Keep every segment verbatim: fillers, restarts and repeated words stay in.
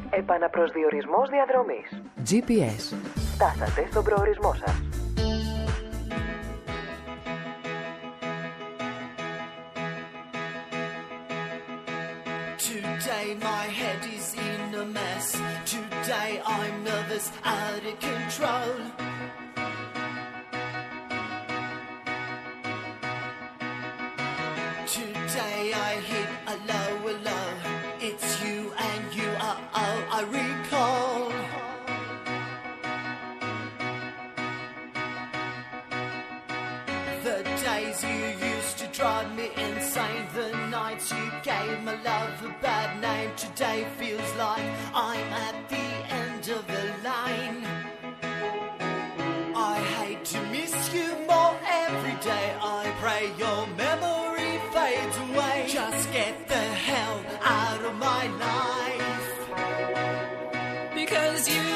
Επαναπροσδιορισμός διαδρομής. τζι πι ες. Φτάσατε στον προορισμό σας. Today my head is in a mess. Today I'm nervous, out of control. Today I hit a lower low. It's you and you are all I recall. The days you used to drive me insane, the nights you gave my love a bad name. Today feels like I'm at the end of the line. I hate to miss you more every day. I pray your memory fades away. Just get the hell out of my life, because you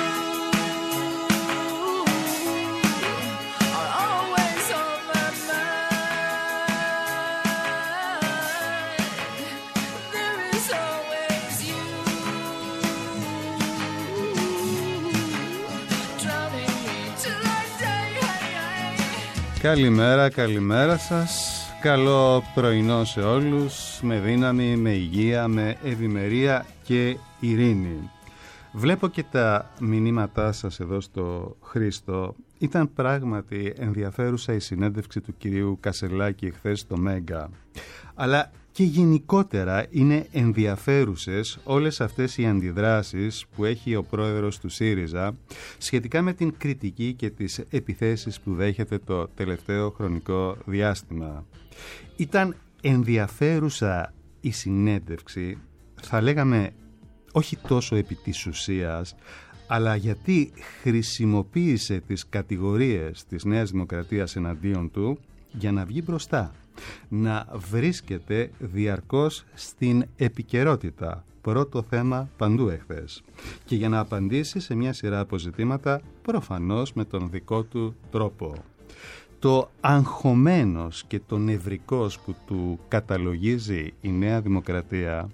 are always on my mind. There is always you, drowning me till I die. Καλημέρα, καλημέρα σας. Καλό πρωινό σε όλους, με δύναμη, με υγεία, με ευημερία και ειρήνη. Βλέπω και τα μηνύματά σας εδώ στο Χρήστο. Ήταν πράγματι ενδιαφέρουσα η συνέντευξη του κυρίου Κασελάκη χθες στο Μέγκα. Αλλά και γενικότερα είναι ενδιαφέρουσες όλες αυτές οι αντιδράσεις που έχει ο πρόεδρος του ΣΥΡΙΖΑ σχετικά με την κριτική και τις επιθέσεις που δέχεται το τελευταίο χρονικό διάστημα. Ήταν ενδιαφέρουσα η συνέντευξη, θα λέγαμε όχι τόσο επί της ουσίας, αλλά γιατί χρησιμοποίησε τις κατηγορίες της Νέας Δημοκρατίας εναντίον του για να βγει μπροστά, να βρίσκεται διαρκώς στην επικαιρότητα. Πρώτο θέμα παντού εχθές. Και για να απαντήσει σε μια σειρά αποζητήματα, προφανώς με τον δικό του τρόπο. Το αγχωμένος και το νευρικός που του καταλογίζει η Νέα Δημοκρατία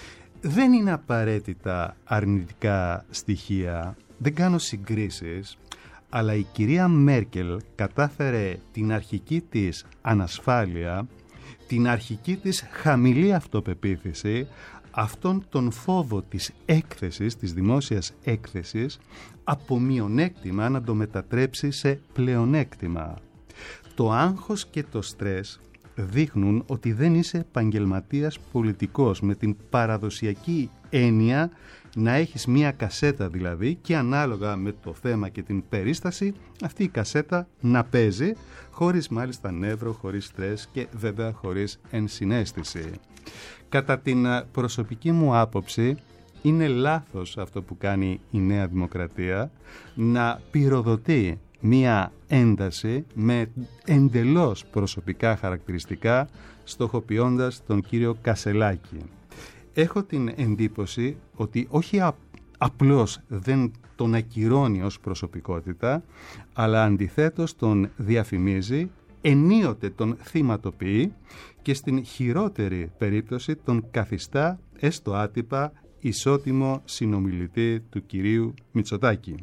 δεν είναι απαραίτητα αρνητικά στοιχεία, δεν κάνω συγκρίσεις, αλλά η κυρία Μέρκελ κατάφερε την αρχική της ανασφάλεια, την αρχική της χαμηλή αυτοπεποίθηση, αυτόν τον φόβο της έκθεσης, της δημόσιας έκθεσης, από μειονέκτημα να το μετατρέψει σε πλεονέκτημα. Το άγχος και το στρες δείχνουν ότι δεν είσαι επαγγελματίας πολιτικός με την παραδοσιακή έννοια να έχεις μία κασέτα δηλαδή και ανάλογα με το θέμα και την περίσταση αυτή η κασέτα να παίζει χωρίς μάλιστα νεύρο, χωρίς στρες και βέβαια χωρίς ενσυναίσθηση. Κατά την προσωπική μου άποψη είναι λάθος αυτό που κάνει η Νέα Δημοκρατία, να πυροδοτεί μία ένταση με εντελώς προσωπικά χαρακτηριστικά στοχοποιώντας τον κύριο Κασελάκη. Έχω την εντύπωση ότι όχι α, απλώς δεν τον ακυρώνει ως προσωπικότητα, αλλά αντιθέτως τον διαφημίζει, ενίοτε τον θυματοποιεί και στην χειρότερη περίπτωση τον καθιστά έστω άτυπα ισότιμο συνομιλητή του κυρίου Μητσοτάκη.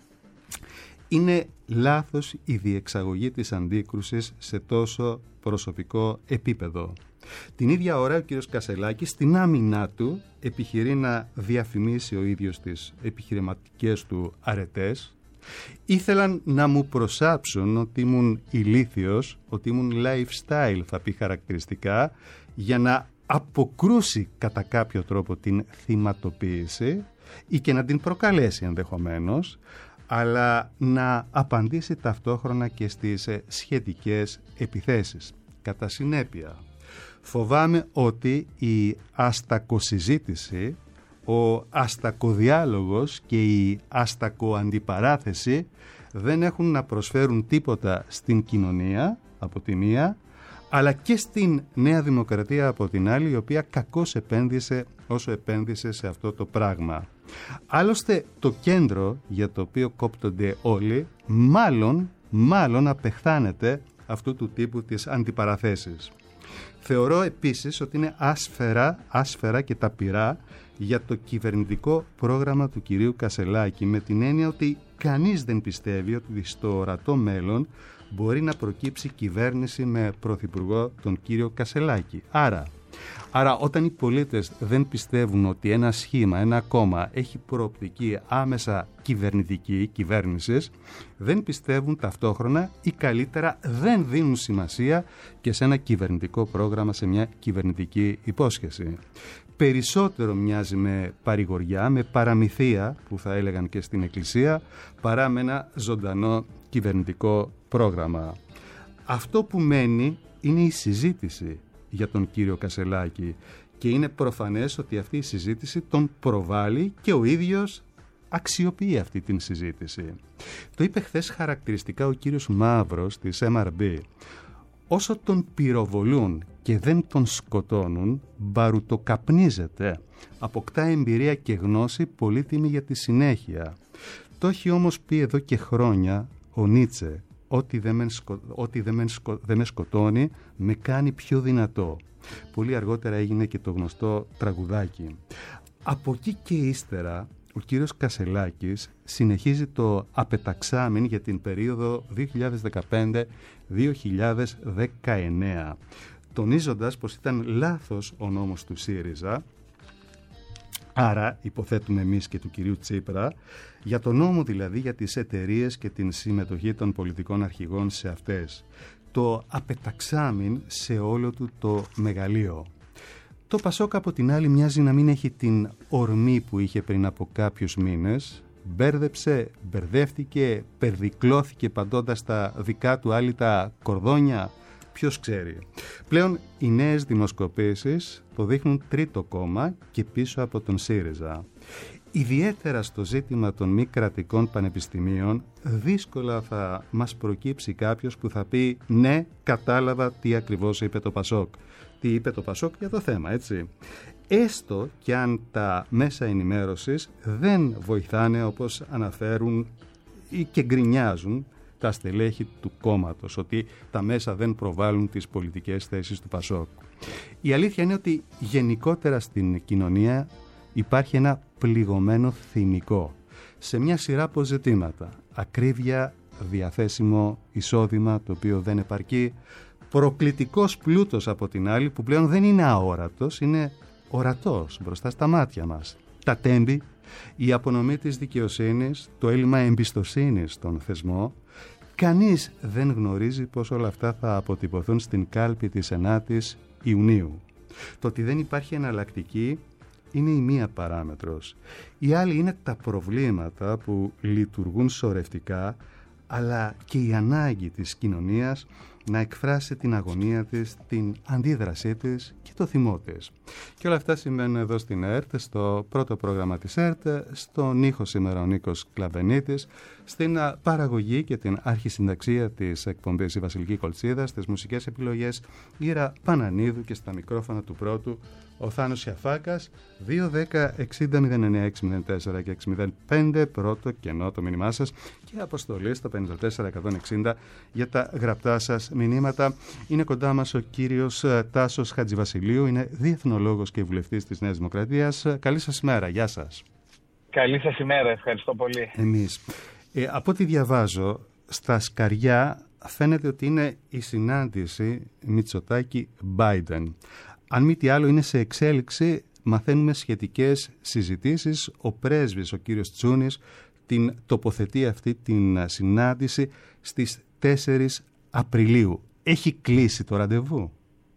Είναι λάθος η διεξαγωγή της αντίκρουσης σε τόσο προσωπικό επίπεδο. Την ίδια ώρα ο κύριος Κασελάκης στην άμυνά του επιχειρεί να διαφημίσει ο ίδιος τις επιχειρηματικές του αρετές. Ήθελαν να μου προσάψουν ότι ήμουν ηλίθιος, ότι ήμουν lifestyle θα πει χαρακτηριστικά, για να αποκρούσει κατά κάποιο τρόπο την θυματοποίηση ή και να την προκαλέσει ενδεχομένως, αλλά να απαντήσει ταυτόχρονα και στις σχετικές επιθέσεις. Κατά συνέπεια, φοβάμαι ότι η αστακοσυζήτηση, ο αστακοδιάλογος και η αστακοαντιπαράθεση δεν έχουν να προσφέρουν τίποτα στην κοινωνία από τη μία, αλλά και στην Νέα Δημοκρατία από την άλλη, η οποία κακώς επένδυσε όσο επένδυσε σε αυτό το πράγμα. Άλλωστε το κέντρο για το οποίο κόπτονται όλοι μάλλον, μάλλον απεχθάνεται αυτού του τύπου της αντιπαραθέσεις. Θεωρώ επίσης ότι είναι άσφαιρα, άσφαιρα και ταπειρά για το κυβερνητικό πρόγραμμα του κυρίου Κασελάκη, με την έννοια ότι κανείς δεν πιστεύει ότι στο ορατό μέλλον μπορεί να προκύψει κυβέρνηση με πρωθυπουργό τον κύριο Κασελάκη. Άρα, άρα όταν οι πολίτες δεν πιστεύουν ότι ένα σχήμα, ένα κόμμα έχει προοπτική άμεσα κυβερνητική κυβέρνησης, δεν πιστεύουν ταυτόχρονα ή καλύτερα δεν δίνουν σημασία και σε ένα κυβερνητικό πρόγραμμα, σε μια κυβερνητική υπόσχεση. Περισσότερο μοιάζει με παρηγοριά, με παραμυθία που θα έλεγαν και στην Εκκλησία, παρά με ένα ζωντανό κυβερνητικό πρόγραμμα. Αυτό που μένει είναι η συζήτηση για τον κύριο Κασελάκη και είναι προφανές ότι αυτή η συζήτηση τον προβάλλει και ο ίδιος αξιοποιεί αυτή την συζήτηση. Το είπε χθες χαρακτηριστικά ο κύριος Μαύρος της εμ αρ μπι. Όσο τον πυροβολούν και δεν τον σκοτώνουν, μπαρουτοκαπνίζεται. Αποκτά εμπειρία και γνώση πολύτιμη για τη συνέχεια. Το έχει όμως πει εδώ και χρόνια ο Νίτσε. Ό,τι δεν με, σκο... Ό,τι δεν με, σκο... δεν με σκοτώνει με κάνει πιο δυνατό. Πολύ αργότερα έγινε και το γνωστό τραγουδάκι. Από εκεί και ύστερα ο κύριος Κασελάκης συνεχίζει το απεταξάμιν για την περίοδο δύο χιλιάδες δεκαπέντε δύο χιλιάδες δεκαεννέα, τονίζοντας πως ήταν λάθος ο νόμος του ΣΥΡΙΖΑ, άρα υποθέτουμε εμείς και του κυρίου Τσίπρα, για το νόμο δηλαδή για τις εταιρείες και την συμμετοχή των πολιτικών αρχηγών σε αυτές. Το απεταξάμιν σε όλο του το μεγαλείο. Το Πασόκ από την άλλη μοιάζει να μην έχει την ορμή που είχε πριν από κάποιους μήνες. Μπέρδεψε, μπερδεύτηκε, περδικλώθηκε παντώντας τα δικά του άλυτα κορδόνια. Ποιος ξέρει. Πλέον οι νέες δημοσκοπήσεις το δείχνουν τρίτο κόμμα και πίσω από τον ΣΥΡΙΖΑ. Ιδιαίτερα στο ζήτημα των μη κρατικών πανεπιστημίων δύσκολα θα μας προκύψει κάποιος που θα πει ναι, κατάλαβα τι ακριβώς είπε το Πασόκ. Τι είπε το Πασόκ για το θέμα, έτσι. Έστω και αν τα μέσα ενημέρωσης δεν βοηθάνε όπως αναφέρουν ή και γκρινιάζουν τα στελέχη του κόμματος, ότι τα μέσα δεν προβάλλουν τις πολιτικές θέσεις του Πασόκ. Η αλήθεια είναι ότι γενικότερα στην κοινωνία υπάρχει ένα πληγωμένο θυμικό σε μια σειρά από ζητήματα. Ακρίβεια, διαθέσιμο εισόδημα το οποίο δεν επαρκεί, προκλητικός πλούτος από την άλλη που πλέον δεν είναι αόρατος, είναι ορατός μπροστά στα μάτια μας. Τα τέμπη, η απονομή της δικαιοσύνης, το έλλειμμα εμπιστοσύνης στον θεσμό. Κανείς δεν γνωρίζει πώς όλα αυτά θα αποτυπωθούν στην κάλπη της ενάτης Ιουνίου. Το ότι δεν υπάρχει εναλλακτική είναι η μία παράμετρος. Η άλλη είναι τα προβλήματα που λειτουργούν σωρευτικά, αλλά και η ανάγκη της κοινωνίας να εκφράσει την αγωνία της, την αντίδρασή της και το θυμό της. Και όλα αυτά σημαίνουν εδώ στην ΕΡΤ, στο πρώτο πρόγραμμα της ΕΡΤ, στον ήχο σήμερα ο Νίκος Κλαβενίτης, στην παραγωγή και την αρχισυνταξία της εκπομπής η Βασιλική Κολτσίδα, στις μουσικές επιλογές Ήρα Πανανίδου και στα μικρόφωνα του πρώτου ο Θάνος Σιαφάκας. Δύο δέκα εξήντα μηδέν εννέα έξι μηδέν τέσσερα και έξι μηδέν πέντε, πρώτο κενό το μήνυμά σας και αποστολή στο πενήντα τέσσερα εκατόν εξήντα για τα γραπτά σας μηνύματα. Είναι κοντά μας ο κύριος Τάσος Χατζηβασιλείου, είναι διεθνολόγος και βουλευτής της Νέας Δημοκρατίας. Καλή σας ημέρα, γεια σας. Καλή σας ημέρα, ευχαριστώ πολύ. Εμείς. Ε, από ό,τι διαβάζω, στα σκαριά φαίνεται ότι είναι η συνάντηση Μητσοτάκη-Μπάιντεν. Αν μη τι άλλο είναι σε εξέλιξη, μαθαίνουμε σχετικές συζητήσεις. Ο πρέσβης, ο κύριος Τσούνης, την τοποθετεί αυτή την συνάντηση στις τέσσερις Απριλίου. Έχει κλείσει το ραντεβού?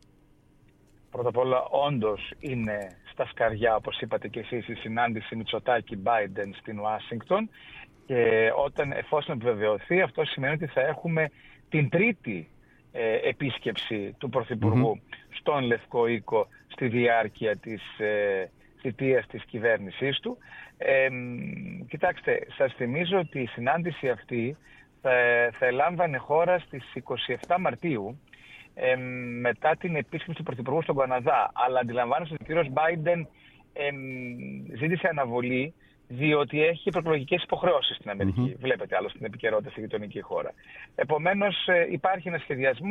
Πρώτα απ' όλα, όντως είναι στα σκαριά, όπως είπατε και εσείς, η συνάντηση Μητσοτάκη-Μπάιντεν στην Ουάσιγκτον και όταν, εφόσον επιβεβαιωθεί, αυτό σημαίνει ότι θα έχουμε την τρίτη ε, επίσκεψη του Πρωθυπουργού mm-hmm. στον Λευκό Οίκο στη διάρκεια της ε, θητείας της κυβέρνησής του. Ε, κοιτάξτε, σας θυμίζω ότι η συνάντηση αυτή θα, θα ελάμβανε χώρα στις είκοσι επτά Μαρτίου ε, μετά την επίσκεψη του Πρωθυπουργού στον Καναδά. Αλλά αντιλαμβάνεστε ότι ο κύριος Μπάιντεν ε, ζήτησε αναβολή διότι έχει προεκλογικές υποχρεώσεις στην Αμερική. Mm-hmm. Βλέπετε άλλο στην επικαιρότητα στη γειτονική χώρα. Επομένως υπάρχει ένας σχεδιασμός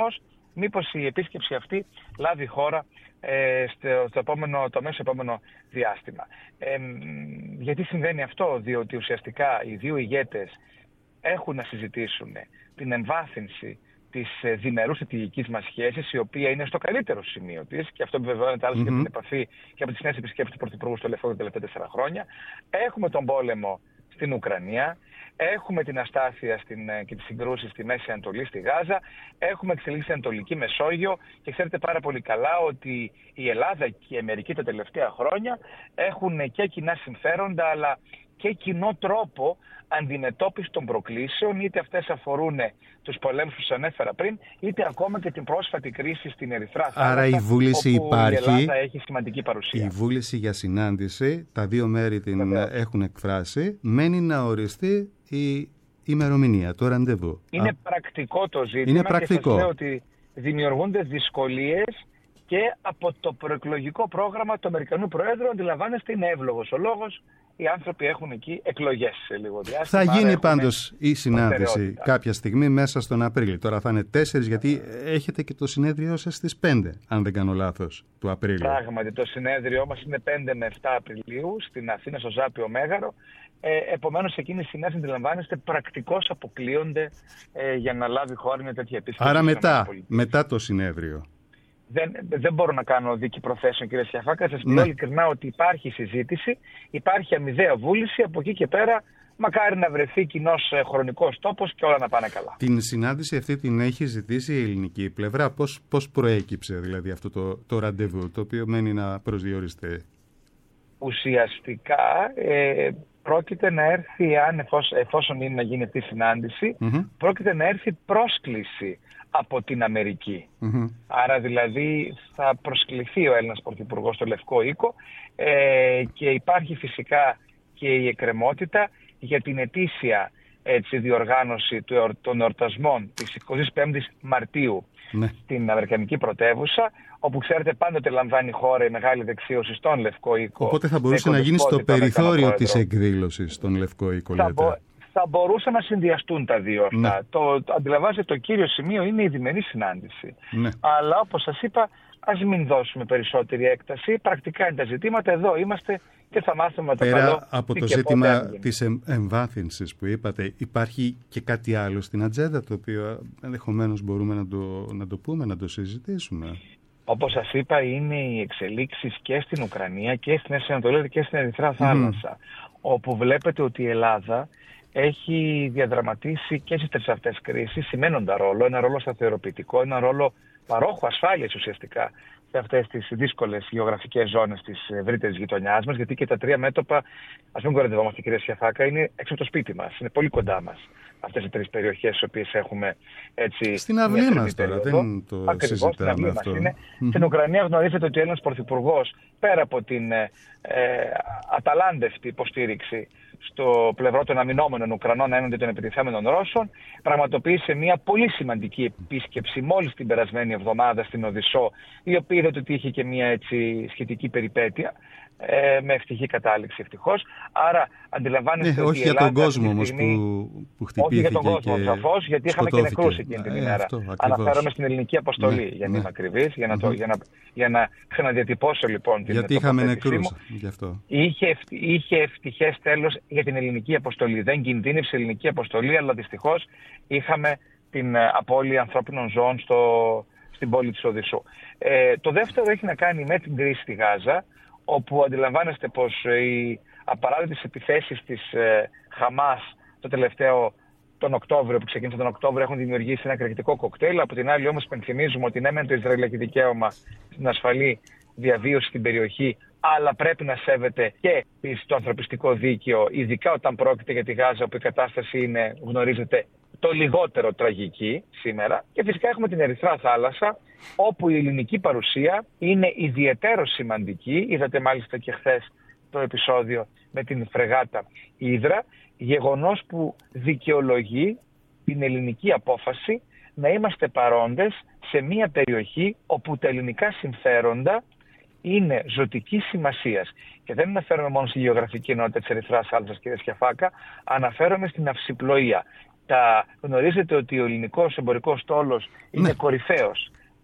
μήπως η επίσκεψη αυτή λάβει χώρα ε, στο, στο, επόμενο, το μέσο επόμενο διάστημα. Ε, γιατί συμβαίνει αυτό? Διότι ουσιαστικά οι δύο ηγέτες έχουν να συζητήσουν την εμβάθυνση της διμερούς στρατηγικής μας σχέσης, η οποία είναι στο καλύτερο σημείο της, και αυτό επιβεβαιώνεται άλλωστε mm-hmm. για την επαφή και από τις νέες επισκέψεις του Πρωθυπουργού στο Λευκό τα τελευταία τέσσερα χρόνια. Έχουμε τον πόλεμο στην Ουκρανία, έχουμε την αστάθεια στην, και τις συγκρούσεις στη Μέση Ανατολή, στη Γάζα, έχουμε εξελίξει στην Ανατολική Μεσόγειο, και ξέρετε πάρα πολύ καλά ότι η Ελλάδα και η Αμερική τα τελευταία χρόνια έχουν και κοινά συμφέροντα, αλλά και κοινό τρόπο αντιμετώπιση των προκλήσεων, είτε αυτές αφορούν τους πολέμους που σας ανέφερα πριν, είτε ακόμα και την πρόσφατη κρίση στην Ερυθρά Θάλασσα. Άρα η βούληση όπου υπάρχει, η Ελλάδα έχει σημαντική παρουσία. Η βούληση για συνάντηση, τα δύο μέρη την Βεβαίως. έχουν εκφράσει, μένει να οριστεί η ημερομηνία, το ραντεβού. Είναι Α. πρακτικό το ζήτημα. Είναι πρακτικό. Και σας λέω ότι δημιουργούνται δυσκολίες και από το προεκλογικό πρόγραμμα του Αμερικανού Προέδρου. Αντιλαμβάνεστε, είναι εύλογος ο λόγος. Οι άνθρωποι έχουν εκεί εκλογές σε λίγο διάστημα. Θα γίνει πάντως η συνάντηση κάποια στιγμή μέσα στον Απρίλιο. Τώρα θα είναι τέσσερις, γιατί έχετε και το συνέδριό σας στις πέντε, αν δεν κάνω λάθος, του Απρίλιο. Πράγματι, το συνέδριό μας είναι πέντε με επτά Απριλίου στην Αθήνα, στο Ζάπιο Μέγαρο. Ε, επομένως, εκείνη η συνάντηση, αντιλαμβάνεστε, πρακτικώς αποκλείονται ε, για να λάβει χώρα μια τέτοια επίσκεψη. Άρα μετά, μετά το συνέδριο. Δεν, δεν μπορώ να κάνω δίκη προθέσεων, κύριε Σιαφάκα. Σας λέω ειλικρινά ότι υπάρχει συζήτηση, υπάρχει αμοιβαία βούληση. Από εκεί και πέρα, μακάρι να βρεθεί κοινός χρονικός τόπος και όλα να πάνε καλά. Την συνάντηση αυτή την έχει ζητήσει η ελληνική πλευρά. Πώς, πώς προέκυψε δηλαδή αυτό το, το ραντεβού, το οποίο μένει να προσδιοριστεί? Ουσιαστικά ε, πρόκειται να έρθει, αν εφόσον, εφόσον είναι να γίνει αυτή η συνάντηση, mm-hmm. πρόκειται να έρθει πρόσκληση από την Αμερική. Mm-hmm. Άρα δηλαδή θα προσκληθεί ο Έλληνας Πρωθυπουργός στο Λευκό Οίκο ε, και υπάρχει φυσικά και η εκκρεμότητα για την ετήσια έτσι, διοργάνωση των εορτασμών της εικοστής πέμπτης Μαρτίου ναι. στην Αμερικανική πρωτεύουσα, όπου ξέρετε πάντοτε λαμβάνει η χώρα η μεγάλη δεξίωση στον Λευκό Οίκο. Οπότε θα μπορούσε να γίνει στο περιθώριο της εκδήλωσης στον Λευκό Οίκο, λέτε. Θα, μπο, θα μπορούσαν να συνδυαστούν τα δύο αυτά. Ναι. Το, το, αντιλαμβάνεστε, το κύριο σημείο είναι η διμερή συνάντηση. Ναι. Αλλά όπως σας είπα, ας μην δώσουμε περισσότερη έκταση. Πρακτικά είναι τα ζητήματα. Εδώ είμαστε και θα μάθουμε το Πέρα καλό. Από το ζήτημα της εμβάθυνσης που είπατε, υπάρχει και κάτι άλλο στην ατζέντα, το οποίο ενδεχομένως μπορούμε να το, να το πούμε, να το συζητήσουμε? Όπως σας είπα, είναι οι εξελίξεις και στην Ουκρανία και στην Μέση Ανατολή και στην Ερυθρά Θάλασσα, mm. όπου βλέπετε ότι η Ελλάδα έχει διαδραματίσει και στις τρεις αυτές κρίσεις σημαίνοντα ρόλο, ένα ρόλο σταθεροποιητικό, ένα ρόλο παρόχου ασφάλειας ουσιαστικά σε αυτές τις δύσκολες γεωγραφικές ζώνες της ευρύτερης γειτονιάς μας, γιατί και τα τρία μέτωπα, ας μην κοροϊδευόμαστε κυρία Σιαφάκα, είναι έξω από το σπίτι μας, είναι πολύ κοντά μας αυτές οι τρεις περιοχές στις οποίες έχουμε έτσι... Στην αυλή μας τώρα, δεν το Ακριβώς, συζητάμε αυτό. Είναι. Mm-hmm. Στην Ουκρανία γνωρίζετε ότι ο Έλληνας Πρωθυπουργός, πέρα από την ε, αταλάντευτη υποστήριξη στο πλευρό των αμυνόμενων Ουκρανών έναντι των επιτιθέμενων Ρώσων, πραγματοποίησε μια πολύ σημαντική επίσκεψη μόλις την περασμένη εβδομάδα στην Οδυσσό, η οποία είδατε ότι είχε και μια έτσι σχετική περιπέτεια, ε, με ευτυχή κατάληξη ευτυχώς. Άρα αντιλαμβάνεστε ναι, ότι όχι η για Ελλάδα τον κόσμο όμως στιγμή, που, που χτυπήθηκε. Όχι για τον κόσμο και σαφώς, γιατί είχαμε και νεκρούς εκείνη την ε, ημέρα. Αυτό, αναφέρομαι στην ελληνική αποστολή, ναι, για να ναι. είμαι ακριβής, για να, το, για, να, για να ξαναδιατυπώσω λοιπόν την γιατί είχαμε νεκρούς γι' αυτό. Είχε, είχε ευτυχές τέλος για την ελληνική αποστολή. Δεν κινδύνευσε η ελληνική αποστολή, αλλά δυστυχώς είχαμε την απώλεια ανθρώπινων ζώων στο, στην πόλη της Οδυσσού. Ε, το δεύτερο έχει να κάνει με την κρίση στη Γάζα, όπου αντιλαμβάνεστε πως οι απαράδεκτες επιθέσεις της ε, Χαμάς το τελευταίο τον Οκτώβριο, που ξεκίνησε τον Οκτώβριο, έχουν δημιουργήσει ένα εκρηκτικό κοκτέιλ. Από την άλλη όμως πενθυμίζουμε ότι ναι μεν το Ισραήλ έχει δικαίωμα στην ασφαλή διαβίωση στην περιοχή, αλλά πρέπει να σέβεται και το ανθρωπιστικό δίκαιο, ειδικά όταν πρόκειται για τη Γάζα, όπου η κατάσταση είναι, γνωρίζετε, το λιγότερο τραγική σήμερα. Και φυσικά έχουμε την Ερυθρά Θάλασσα, όπου η ελληνική παρουσία είναι ιδιαιτέρως σημαντική. Είδατε μάλιστα και χθες το επεισόδιο με την φρεγάτα Ύδρα, γεγονός που δικαιολογεί την ελληνική απόφαση να είμαστε παρόντες σε μια περιοχή όπου τα ελληνικά συμφέροντα είναι ζωτικής σημασίας. Και δεν αναφέρομαι μόνο στη γεωγραφική ενότητα της Ερυθράς Θάλασσας, κύριε Σιαφάκα, αναφέρομαι στην αυσιπλοεία. Τα γνωρίζετε ότι ο ελληνικός εμπορικός στόλος είναι ναι. κορυφαίος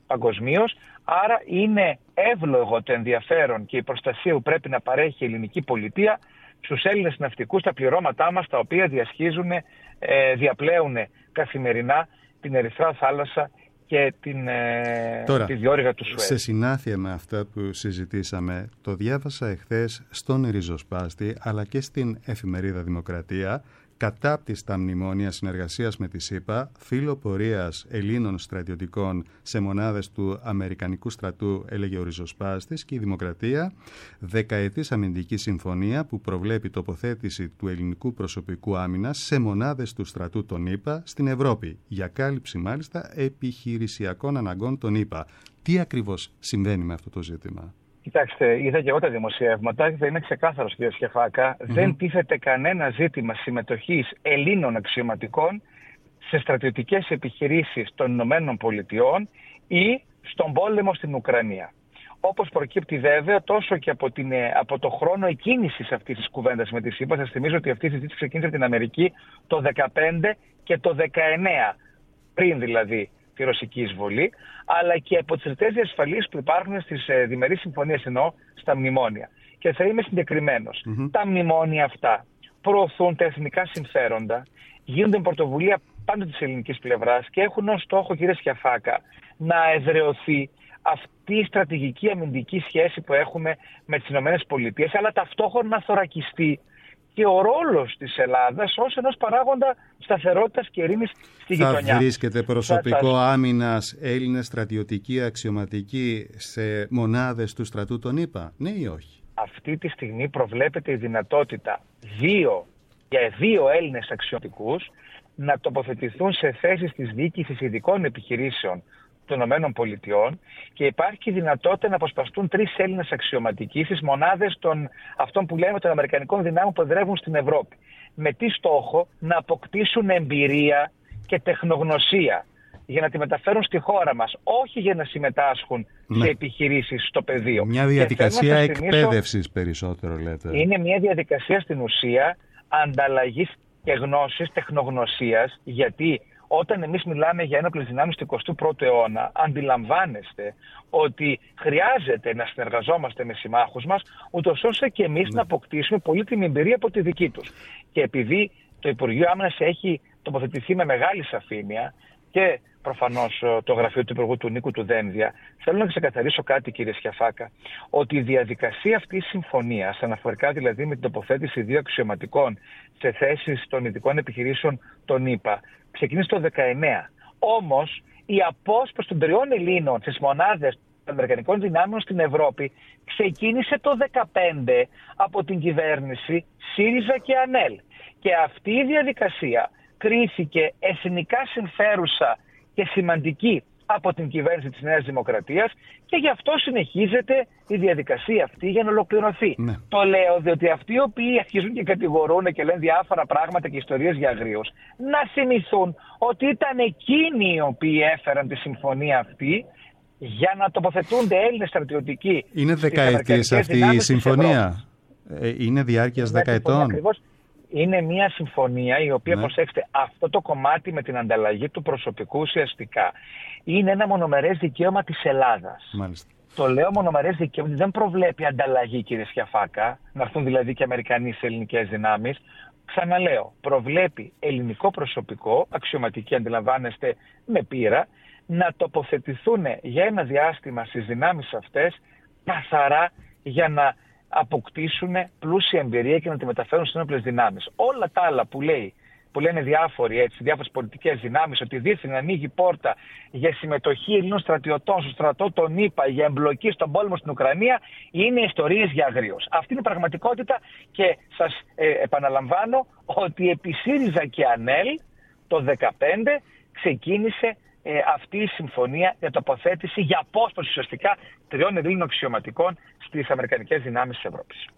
παγκοσμίως. Άρα είναι εύλογο το ενδιαφέρον και η προστασία που πρέπει να παρέχει η ελληνική πολιτεία στους Έλληνες ναυτικούς, τα πληρώματά μας, τα οποία διασχίζουν, ε, διαπλέουν καθημερινά την Ερυθρά Θάλασσα και την, ε, Τώρα, τη διόρυγα του Σουέζ. Σε συνάφεια με αυτά που συζητήσαμε, το διάβασα εχθές στον Ριζοσπάστη αλλά και στην εφημερίδα Δημοκρατία, κατάπτυστα μνημόνια συνεργασίας με τη ΣΥΠΑ, φύλλο πορείας Ελλήνων στρατιωτικών σε μονάδες του Αμερικανικού στρατού, έλεγε ο Ριζοσπάστης, και η Δημοκρατία, δεκαετής αμυντική συμφωνία που προβλέπει τοποθέτηση του ελληνικού προσωπικού άμυνας σε μονάδες του στρατού των ΗΠΑ στην Ευρώπη, για κάλυψη μάλιστα επιχειρησιακών αναγκών των ΗΠΑ. Τι ακριβώς συμβαίνει με αυτό το ζήτημα? Κοιτάξτε, είδα και εγώ τα δημοσιεύματα και θα είναι ξεκάθαρος, κύριε Σκεφάκα. Mm-hmm. Δεν τίθεται κανένα ζήτημα συμμετοχής Ελλήνων αξιωματικών σε στρατιωτικές επιχειρήσεις των Ηνωμένων Πολιτειών ή στον πόλεμο στην Ουκρανία. Όπως προκύπτει βέβαια τόσο και από, την, από το χρόνο εκκίνησης αυτής της κουβέντας με τη ΣΥΠΑ. Σας θυμίζω ότι αυτή η συζήτηση ξεκίνησε από την Αμερική το δεκαπέντε και το δεκαεννέα, πριν δηλαδή τη ρωσική εισβολή, αλλά και από τις ρητές διασφαλίσεις που υπάρχουν στις ε, διμερείς συμφωνίες, εννοώ στα μνημόνια. Και θα είμαι συγκεκριμένος. Mm-hmm. Τα μνημόνια αυτά προωθούν τα εθνικά συμφέροντα, γίνονται με πρωτοβουλία πάντοτε της ελληνικής πλευράς και έχουν ως στόχο, κύριε Σκιαφάκα, να εδραιωθεί αυτή η στρατηγική αμυντική σχέση που έχουμε με τις ΗΠΑ, αλλά ταυτόχρονα να θωρακιστεί και ο ρόλος της Ελλάδας ως ενός παράγοντα σταθερότητας και ειρήνης στη γειτονιά. Θα βρίσκεται προσωπικό θα... άμυνας Έλληνες στρατιωτικοί αξιωματικοί σε μονάδες του στρατού των ΗΠΑ, ναι ή όχι? Αυτή τη στιγμή προβλέπεται η δυνατότητα δύο, για δύο Έλληνες αξιωματικούς να τοποθετηθούν σε θέσεις της διοίκησης ειδικών επιχειρήσεων των ΗΠΑ και υπάρχει και η δυνατότητα να αποσπαστούν τρεις Έλληνες αξιωματικοί στις μονάδες των, αυτών που λέμε των Αμερικανικών δυνάμεων που εδρεύουν στην Ευρώπη. Με τι στόχο? Να αποκτήσουν εμπειρία και τεχνογνωσία για να τη μεταφέρουν στη χώρα μας, όχι για να συμμετάσχουν ναι. σε επιχειρήσεις στο πεδίο. Μια διαδικασία εκπαίδευσης περισσότερο λέτε. Είναι μια διαδικασία στην ουσία ανταλλαγής και γνώσης, τεχνογνωσίας, γιατί όταν εμείς μιλάμε για ένοπλες δυνάμεις του εικοστού πρώτου αιώνα, αντιλαμβάνεστε ότι χρειάζεται να συνεργαζόμαστε με συμμάχους μας, ούτως ώστε και εμείς ναι. να αποκτήσουμε πολύτιμη εμπειρία από τη δική τους. Και επειδή το Υπουργείο Άμυνας έχει τοποθετηθεί με μεγάλη σαφήνεια και προφανώς το γραφείο του Υπουργού του Νίκου του Δένδια, θέλω να ξεκαθαρίσω κάτι, κύριε Σκιαφάκα, ότι η διαδικασία αυτής της συμφωνίας, αναφορικά δηλαδή με την τοποθέτηση δύο αξιωματικών σε θέσεις των ειδικών επιχειρήσεων των ΗΠΑ, ξεκίνησε το δεκαεννέα. Όμως η απόσπαση των τριών Ελλήνων στις μονάδες των Αμερικανικών δυνάμεων στην Ευρώπη ξεκίνησε το δεκαπέντε από την κυβέρνηση ΣΥΡΙΖΑ και ΑΝΕΛ. Και αυτή η διαδικασία κρίθηκε εθνικά συμφέρουσα και σημαντική από την κυβέρνηση της Νέας Δημοκρατίας και γι' αυτό συνεχίζεται η διαδικασία αυτή για να ολοκληρωθεί. Ναι. Το λέω διότι αυτοί οι οποίοι αρχίζουν και κατηγορούν και λένε διάφορα πράγματα και ιστορίες για αγρίους, να θυμηθούν ότι ήταν εκείνοι οι οποίοι έφεραν τη συμφωνία αυτή για να τοποθετούνται Έλληνες στρατιωτικοί. Είναι δεκαετής αυτή η συμφωνία? Ε, είναι διάρκειας δεκαετών? Είναι μια συμφωνία η οποία, ναι. προσέξτε, αυτό το κομμάτι με την ανταλλαγή του προσωπικού ουσιαστικά είναι ένα μονομερές δικαίωμα της Ελλάδας. Μάλιστα. Το λέω μονομερές δικαίωμα, δεν προβλέπει ανταλλαγή, κύριε Σκιαφάκα, να έρθουν δηλαδή και Αμερικανοί σε ελληνικές δυνάμεις. Ξαναλέω, προβλέπει ελληνικό προσωπικό, αξιωματικοί αντιλαμβάνεστε με πείρα, να τοποθετηθούν για ένα διάστημα στις δυνάμεις αυτές καθαρά για να αποκτήσουν πλούσια εμπειρία και να τη μεταφέρουν στις ένοπλες δυνάμεις. Όλα τα άλλα που, λέει, που λένε διάφοροι, έτσι, διάφορες πολιτικές δυνάμεις, ότι δίθεν ανοίγει πόρτα για συμμετοχή Ελλήνων στρατιωτών στο στρατό των ΗΠΑ, για εμπλοκή στον πόλεμο στην Ουκρανία, είναι ιστορίες για αγρίους. Αυτή είναι η πραγματικότητα και σας ε, επαναλαμβάνω ότι επί ΣΥΡΙΖΑ και ΑΝΕΛ το δύο χιλιάδες δεκαπέντε ξεκίνησε Ε, αυτή η συμφωνία για τοποθέτηση, για απόσπαση ουσιαστικά τριών Ελλήνων αξιωματικών στις Αμερικανικές δυνάμεις της Ευρώπης.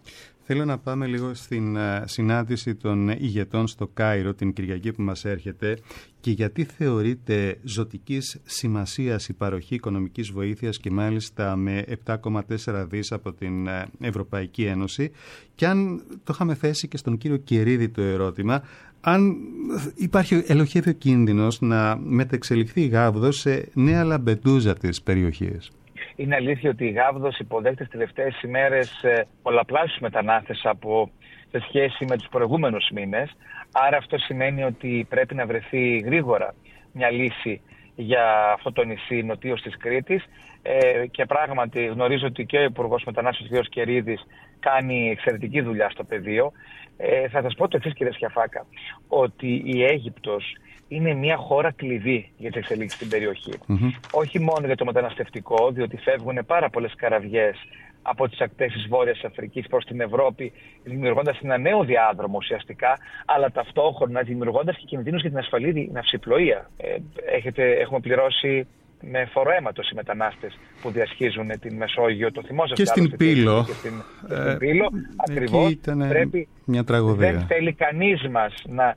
Θέλω να πάμε λίγο στην συνάντηση των ηγετών στο Κάιρο την Κυριακή που μας έρχεται και γιατί θεωρείται ζωτικής σημασίας η παροχή οικονομικής βοήθειας και μάλιστα με επτά κόμμα τέσσερα δις από την Ευρωπαϊκή Ένωση, και αν το είχαμε θέσει και στον κύριο Κερίδη το ερώτημα, αν υπάρχει ελοχεύει ο κίνδυνος να μετεξελιχθεί η Γάβδος σε νέα Λαμπεντούζα της περιοχής. Είναι αλήθεια ότι η Γάβδος υποδέχεται τις τελευταίες ημέρες πολλαπλάσιους μετανάστες από σε σχέση με τους προηγούμενους μήνες. Άρα αυτό σημαίνει ότι πρέπει να βρεθεί γρήγορα μια λύση για αυτό το νησί νοτίως της Κρήτης. Ε, και πράγματι γνωρίζω ότι και ο Υπουργός Μετανάστευσης ο κ. Κερίδης κάνει εξαιρετική δουλειά στο πεδίο. Ε, θα σας πω το εξής, κύριε Σιαφάκα, ότι η Αίγυπτος είναι μια χώρα κλειδί για τις εξελίξεις στην περιοχή. Mm-hmm. Όχι μόνο για το μεταναστευτικό, διότι φεύγουν πάρα πολλές καραβιές από τις ακτές της Βόρειας Αφρικής προς την Ευρώπη, δημιουργώντας ένα νέο διάδρομο ουσιαστικά, αλλά ταυτόχρονα δημιουργώντας και κινδύνους για την ασφαλή ναυσιπλοεία. Ε, έχετε, έχουμε πληρώσει με φοροαίματος οι μετανάστες που διασχίζουν την Μεσόγειο, το θυμόσαστε. Και στην Πύλο. Και στην, και στην ε, Πύλο. Ακριβώς. Πρέπει, μια τραγωδία. Δεν θέλει κανείς μας να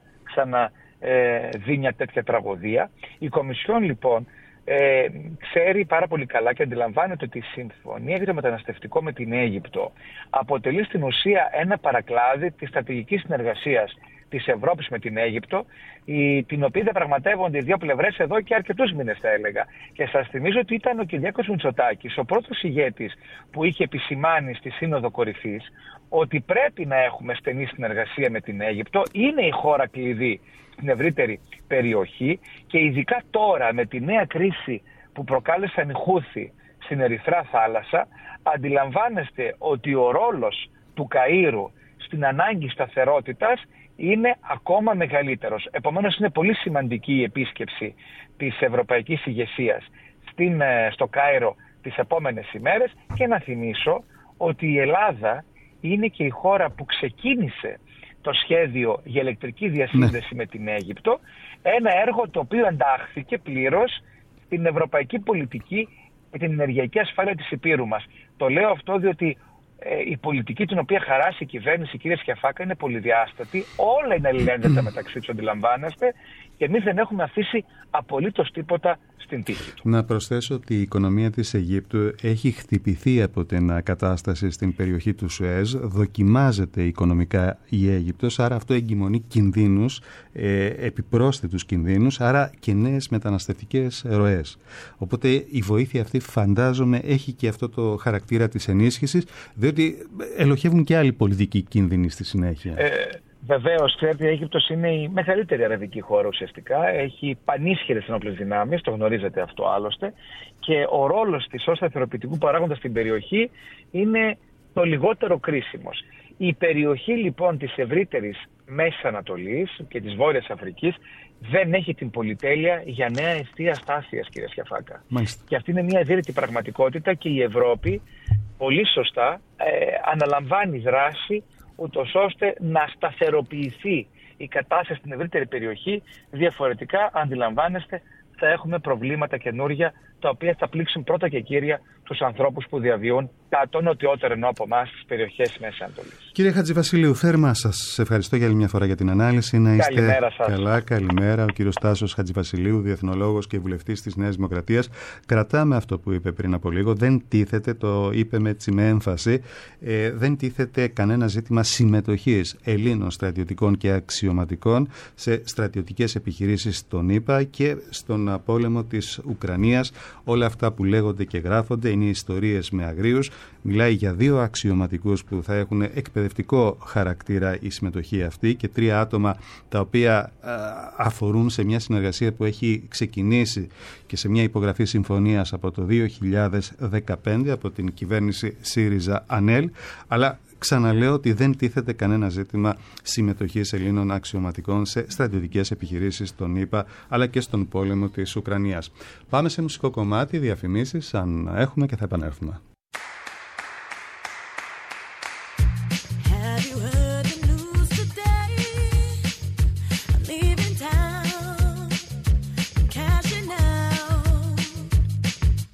ξαναδεί μια τέτοια τραγωδία. Η Κομισιόν λοιπόν ε, ξέρει πάρα πολύ καλά και αντιλαμβάνεται ότι η συμφωνία για το μεταναστευτικό με την Αίγυπτο αποτελεί στην ουσία ένα παρακλάδι της στρατηγικής συνεργασίας της Ευρώπης με την Αίγυπτο, η, την οποία διαπραγματεύονται οι δύο πλευρές εδώ και αρκετούς μήνες, θα έλεγα. Και σας θυμίζω ότι ήταν ο Κυριάκος Μητσοτάκης, ο πρώτος ηγέτης που είχε επισημάνει στη Σύνοδο Κορυφής ότι πρέπει να έχουμε στενή συνεργασία με την Αίγυπτο, είναι η χώρα κλειδί στην ευρύτερη περιοχή και ειδικά τώρα με τη νέα κρίση που προκάλεσαν οι Χούθι στην Ερυθρά θάλασσα, αντιλαμβάνεστε ότι ο ρόλος του Καΐρου στην ανάγκη σταθερότητας είναι ακόμα μεγαλύτερος. Επομένως είναι πολύ σημαντική η επίσκεψη της ευρωπαϊκής ηγεσίας στην, στο Κάιρο τις επόμενες ημέρες, και να θυμίσω ότι η Ελλάδα είναι και η χώρα που ξεκίνησε το σχέδιο για ηλεκτρική διασύνδεση ναι. με την Αίγυπτο, ένα έργο το οποίο εντάχθηκε πλήρως στην ευρωπαϊκή πολιτική και την ενεργειακή ασφάλεια της Υπήρου μας. Το λέω αυτό διότι η πολιτική την οποία χαράσει η κυβέρνηση, κύριε Σιαφάκα, είναι πολυδιάστατη. Όλα είναι αλληλένδετα μεταξύ τους, αντιλαμβάνεστε, και εμείς δεν έχουμε αφήσει απολύτως τίποτα στην τύχη του. Να προσθέσω ότι η οικονομία της Αιγύπτου έχει χτυπηθεί από την κατάσταση στην περιοχή του Σουέζ. Δοκιμάζεται οικονομικά η Αίγυπτος, άρα αυτό εγκυμονεί κινδύνους, ε, επιπρόσθετους κινδύνους, άρα και νέες μεταναστευτικές ροές. Οπότε η βοήθεια αυτή, φαντάζομαι, έχει και αυτό το χαρακτήρα της ενίσχυσης, διότι ελοχεύουν και άλλοι πολιτικοί κίνδυνοι στη συνέχεια. Ε, Βεβαίως, ξέρετε, η Αίγυπτος είναι η μεγαλύτερη αραβική χώρα ουσιαστικά. Έχει πανίσχυρες ενόπλες δυνάμεις, το γνωρίζετε αυτό άλλωστε. Και ο ρόλος της ως σταθεροποιητικού παράγοντα στην περιοχή είναι το λιγότερο κρίσιμος. Η περιοχή λοιπόν της ευρύτερης Μέσης Ανατολής και της Βόρειας Αφρικής δεν έχει την πολυτέλεια για νέα αιστεία στάθειας, κύριε Σιαφάκα. Μάλιστα. Και αυτή είναι μια ευήρητη πραγματικότητα και η Ευρώπη πολύ σωστά ε, αναλαμβάνει δράση ούτως ώστε να σταθεροποιηθεί η κατάσταση στην ευρύτερη περιοχή. Διαφορετικά, αντιλαμβάνεστε, θα έχουμε προβλήματα καινούργια, τα οποία θα πλήξουν πρώτα και κύρια τους ανθρώπους που διαβιούν το νοτιότερο ενώ από εμάς στις περιοχές Μέσης Ανατολής. Κύριε Χατζηβασιλείου, θέρμα σας ευχαριστώ για άλλη μια φορά για την ανάλυση. Να είστε καλημέρα σας. Καλά, καλημέρα. Ο κύριος Τάσος Χατζηβασιλείου, διεθνολόγος και βουλευτής της Νέας Δημοκρατίας. Κρατάμε αυτό που είπε πριν από λίγο. Δεν τίθεται, το είπε με, έτσι, με έμφαση, ε, δεν τίθεται κανένα ζήτημα συμμετοχής Ελλήνων στρατιωτικών και αξιωματικών σε στρατιωτικές επιχειρήσεις στον ΗΠΑ και στον πόλεμο της Ουκρανίας. Όλα αυτά που λέγονται και γράφονται είναι ιστορίες με αγρίους. Μιλάει για δύο αξιωματικούς που θα έχουν εκπαιδευτικό χαρακτήρα η συμμετοχή αυτή και τρία άτομα τα οποία α, αφορούν σε μια συνεργασία που έχει ξεκινήσει και σε μια υπογραφή συμφωνίας από το δύο χιλιάδες δεκαπέντε από την κυβέρνηση ΣΥΡΙΖΑ-ΑΝΕΛ, αλλά ξαναλέω ότι δεν τίθεται κανένα ζήτημα συμμετοχής Ελλήνων αξιωματικών σε στρατιωτικές επιχειρήσεις στον ΗΠΑ αλλά και στον πόλεμο της Ουκρανίας. Πάμε σε μουσικό κομμάτι, διαφημίσεις αν έχουμε, και θα επανέλθουμε.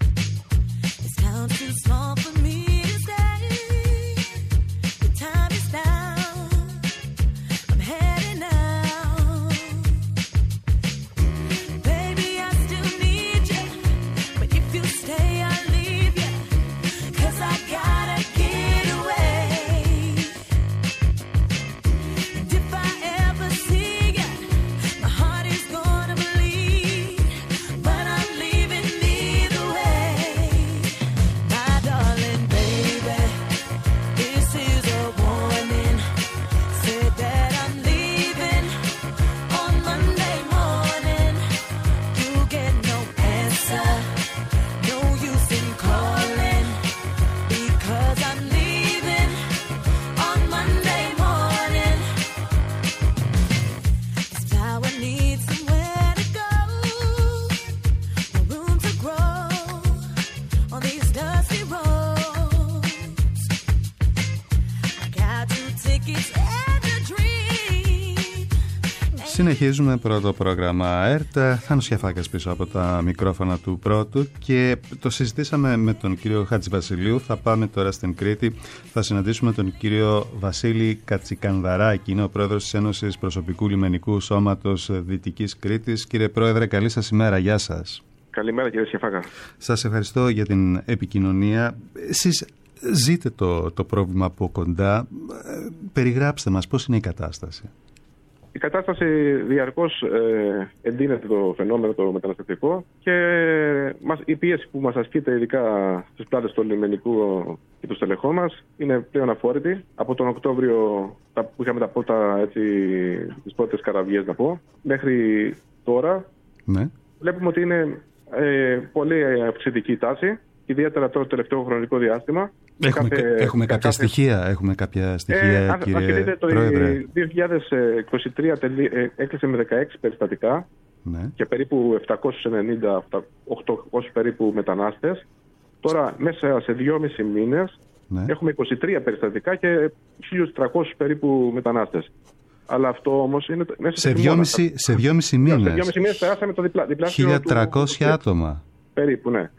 It's Συνεχίζουμε πρώτο πρόγραμμα ΕΡΤ. Θάνος Σιαφάκας πίσω από τα μικρόφωνα του πρώτου και το συζητήσαμε με τον κύριο Χατζηβασιλείου. Θα πάμε τώρα στην Κρήτη. Θα συναντήσουμε τον κύριο Βασίλη Κατσικανδαράκη. Είναι ο πρόεδρος της Ένωσης Προσωπικού Λιμενικού Σώματος Δυτικής Κρήτης. Κύριε Πρόεδρε, καλή σας ημέρα. Γεια σας. Καλημέρα κύριε Σιαφάκα. Σας ευχαριστώ για την επικοινωνία. Εσείς ζείτε το, το πρόβλημα από κοντά. Περιγράψτε μας πώς είναι η κατάσταση. Η κατάσταση διαρκώς ε, εντείνεται το φαινόμενο το μεταναστευτικό και μας, η πίεση που μας ασκείται ειδικά στις πλάτες του λιμενικού και του στελεχών μας είναι πλέον αφόρητη. Από τον Οκτώβριο που είχαμε τα πρώτα, έτσι, τις πρώτες καραβιές να πω, μέχρι τώρα ναι. Βλέπουμε ότι είναι ε, πολύ αυξητική τάση, ιδιαίτερα το τελευταίο χρονικό διάστημα. Έχουμε, κάθε, έχουμε κάποια κάθε... στοιχεία, έχουμε κάποια στοιχεία ε, κύριε δείτε, το Πρόεδρε. δύο χιλιάδες είκοσι τρία έκλεισε με δεκαέξι περιστατικά ναι. και περίπου επτακόσιους ενενήντα οκτακόσιους περίπου μετανάστες. Τώρα μέσα σε δυόμισι μήνες ναι. έχουμε είκοσι τρία περιστατικά και χίλιους τριακόσιους περίπου μετανάστες. Αλλά αυτό όμως είναι μέσα σε δυόμισι σε δυόμισι μήνες. Σε δυόμισι μήνες περάσαμε το διπλά, διπλάσιο χίλια τριακόσια του... άτομα. Περίπου, ναι.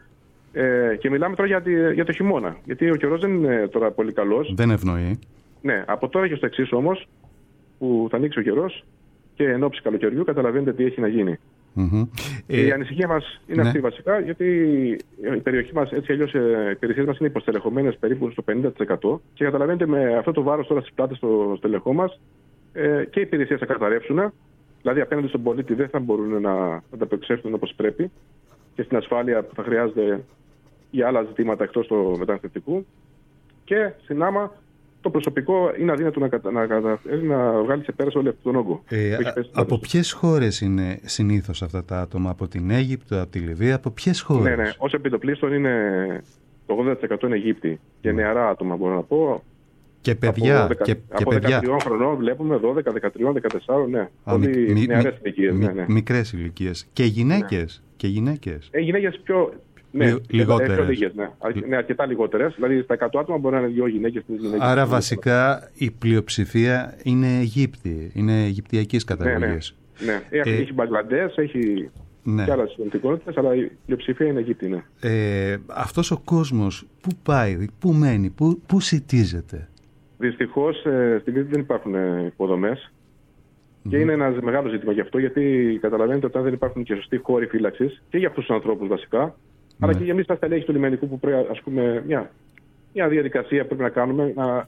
Ε, και μιλάμε τώρα για, τη, για το χειμώνα. Γιατί ο καιρός δεν είναι τώρα πολύ καλός. Δεν ευνοεί. Ναι, από τώρα και στο εξής όμως, που θα ανοίξει ο καιρός και εν ώψη καλοκαιριού, καταλαβαίνετε τι έχει να γίνει. Mm-hmm. Ε, η ανησυχία μας είναι ναι. αυτή βασικά, γιατί η περιοχή μας, έτσι αλλιώς, οι υπηρεσίες μας είναι υποστελεχωμένες περίπου στο πενήντα τοις εκατό και καταλαβαίνετε με αυτό το βάρος τώρα στις πλάτες στο στελεχό μας ε, και οι υπηρεσίες θα καταρρεύσουν. Δηλαδή απέναντι στον πολίτη δεν θα μπορούν να ανταπεξέλθουν όπως πρέπει και στην ασφάλεια που θα χρειάζεται για άλλα ζητήματα εκτός του μεταναστευτικού. Και στην άμα το προσωπικό είναι αδύνατο να, να, να, να βγάλει σε πέρας όλο αυτόν τον όγκο. Ε, από ποιες χώρες είναι συνήθως αυτά τα άτομα, από την Αίγυπτο, από τη Λιβύη, από ποιες χώρες? Ναι, ναι. Ως επιτοπλίστων είναι το ογδόντα τοις εκατό είναι Αιγύπτιοι και νεαρά άτομα, μπορώ να πω. Και παιδιά. Από, και, από και δεκατρία χρονών βλέπουμε δώδεκα, δεκατρία, δεκατέσσερα, ναι. Α, πολύ μι, νεαρές μι, ηλικίες. Μι, ναι, ναι. Μικρές ηλικίες. Και γυναίκες. Ναι. Και γυναίκες. Ε, γυναίκες πιο... Ναι, λιγότερες. Πιο λίγες, ναι. ναι, αρκετά λιγότερες. Δηλαδή στα εκατό άτομα μπορεί να είναι δύο γυναίκες. γυναίκες Άρα βασικά η πλειοψηφία είναι Αιγύπτιοι, είναι Αιγυπτιακής καταγωγής. Ναι, ναι. Έχει, ε, έχει Μπαγκλαντές, έχει ναι. και άλλες εθνικότητες, αλλά η πλειοψηφία είναι Αιγύπτιοι. Ναι. Ε, αυτός ο κόσμος πού πάει, πού μένει, πού, πού σιτίζεται? Δυστυχώς ε, στην Κρήτη δεν υπάρχουν υποδομές. Mm-hmm. Και είναι ένα μεγάλο ζήτημα γι' αυτό, γιατί καταλαβαίνετε ότι αν δεν υπάρχουν και σωστοί χώροι φύλαξης και για αυτούς τους ανθρώπους βασικά, mm-hmm. αλλά και για εμείς τα στελέχη του λιμενικού που πρέπει, ας πούμε, μια, μια διαδικασία πρέπει να κάνουμε. Να...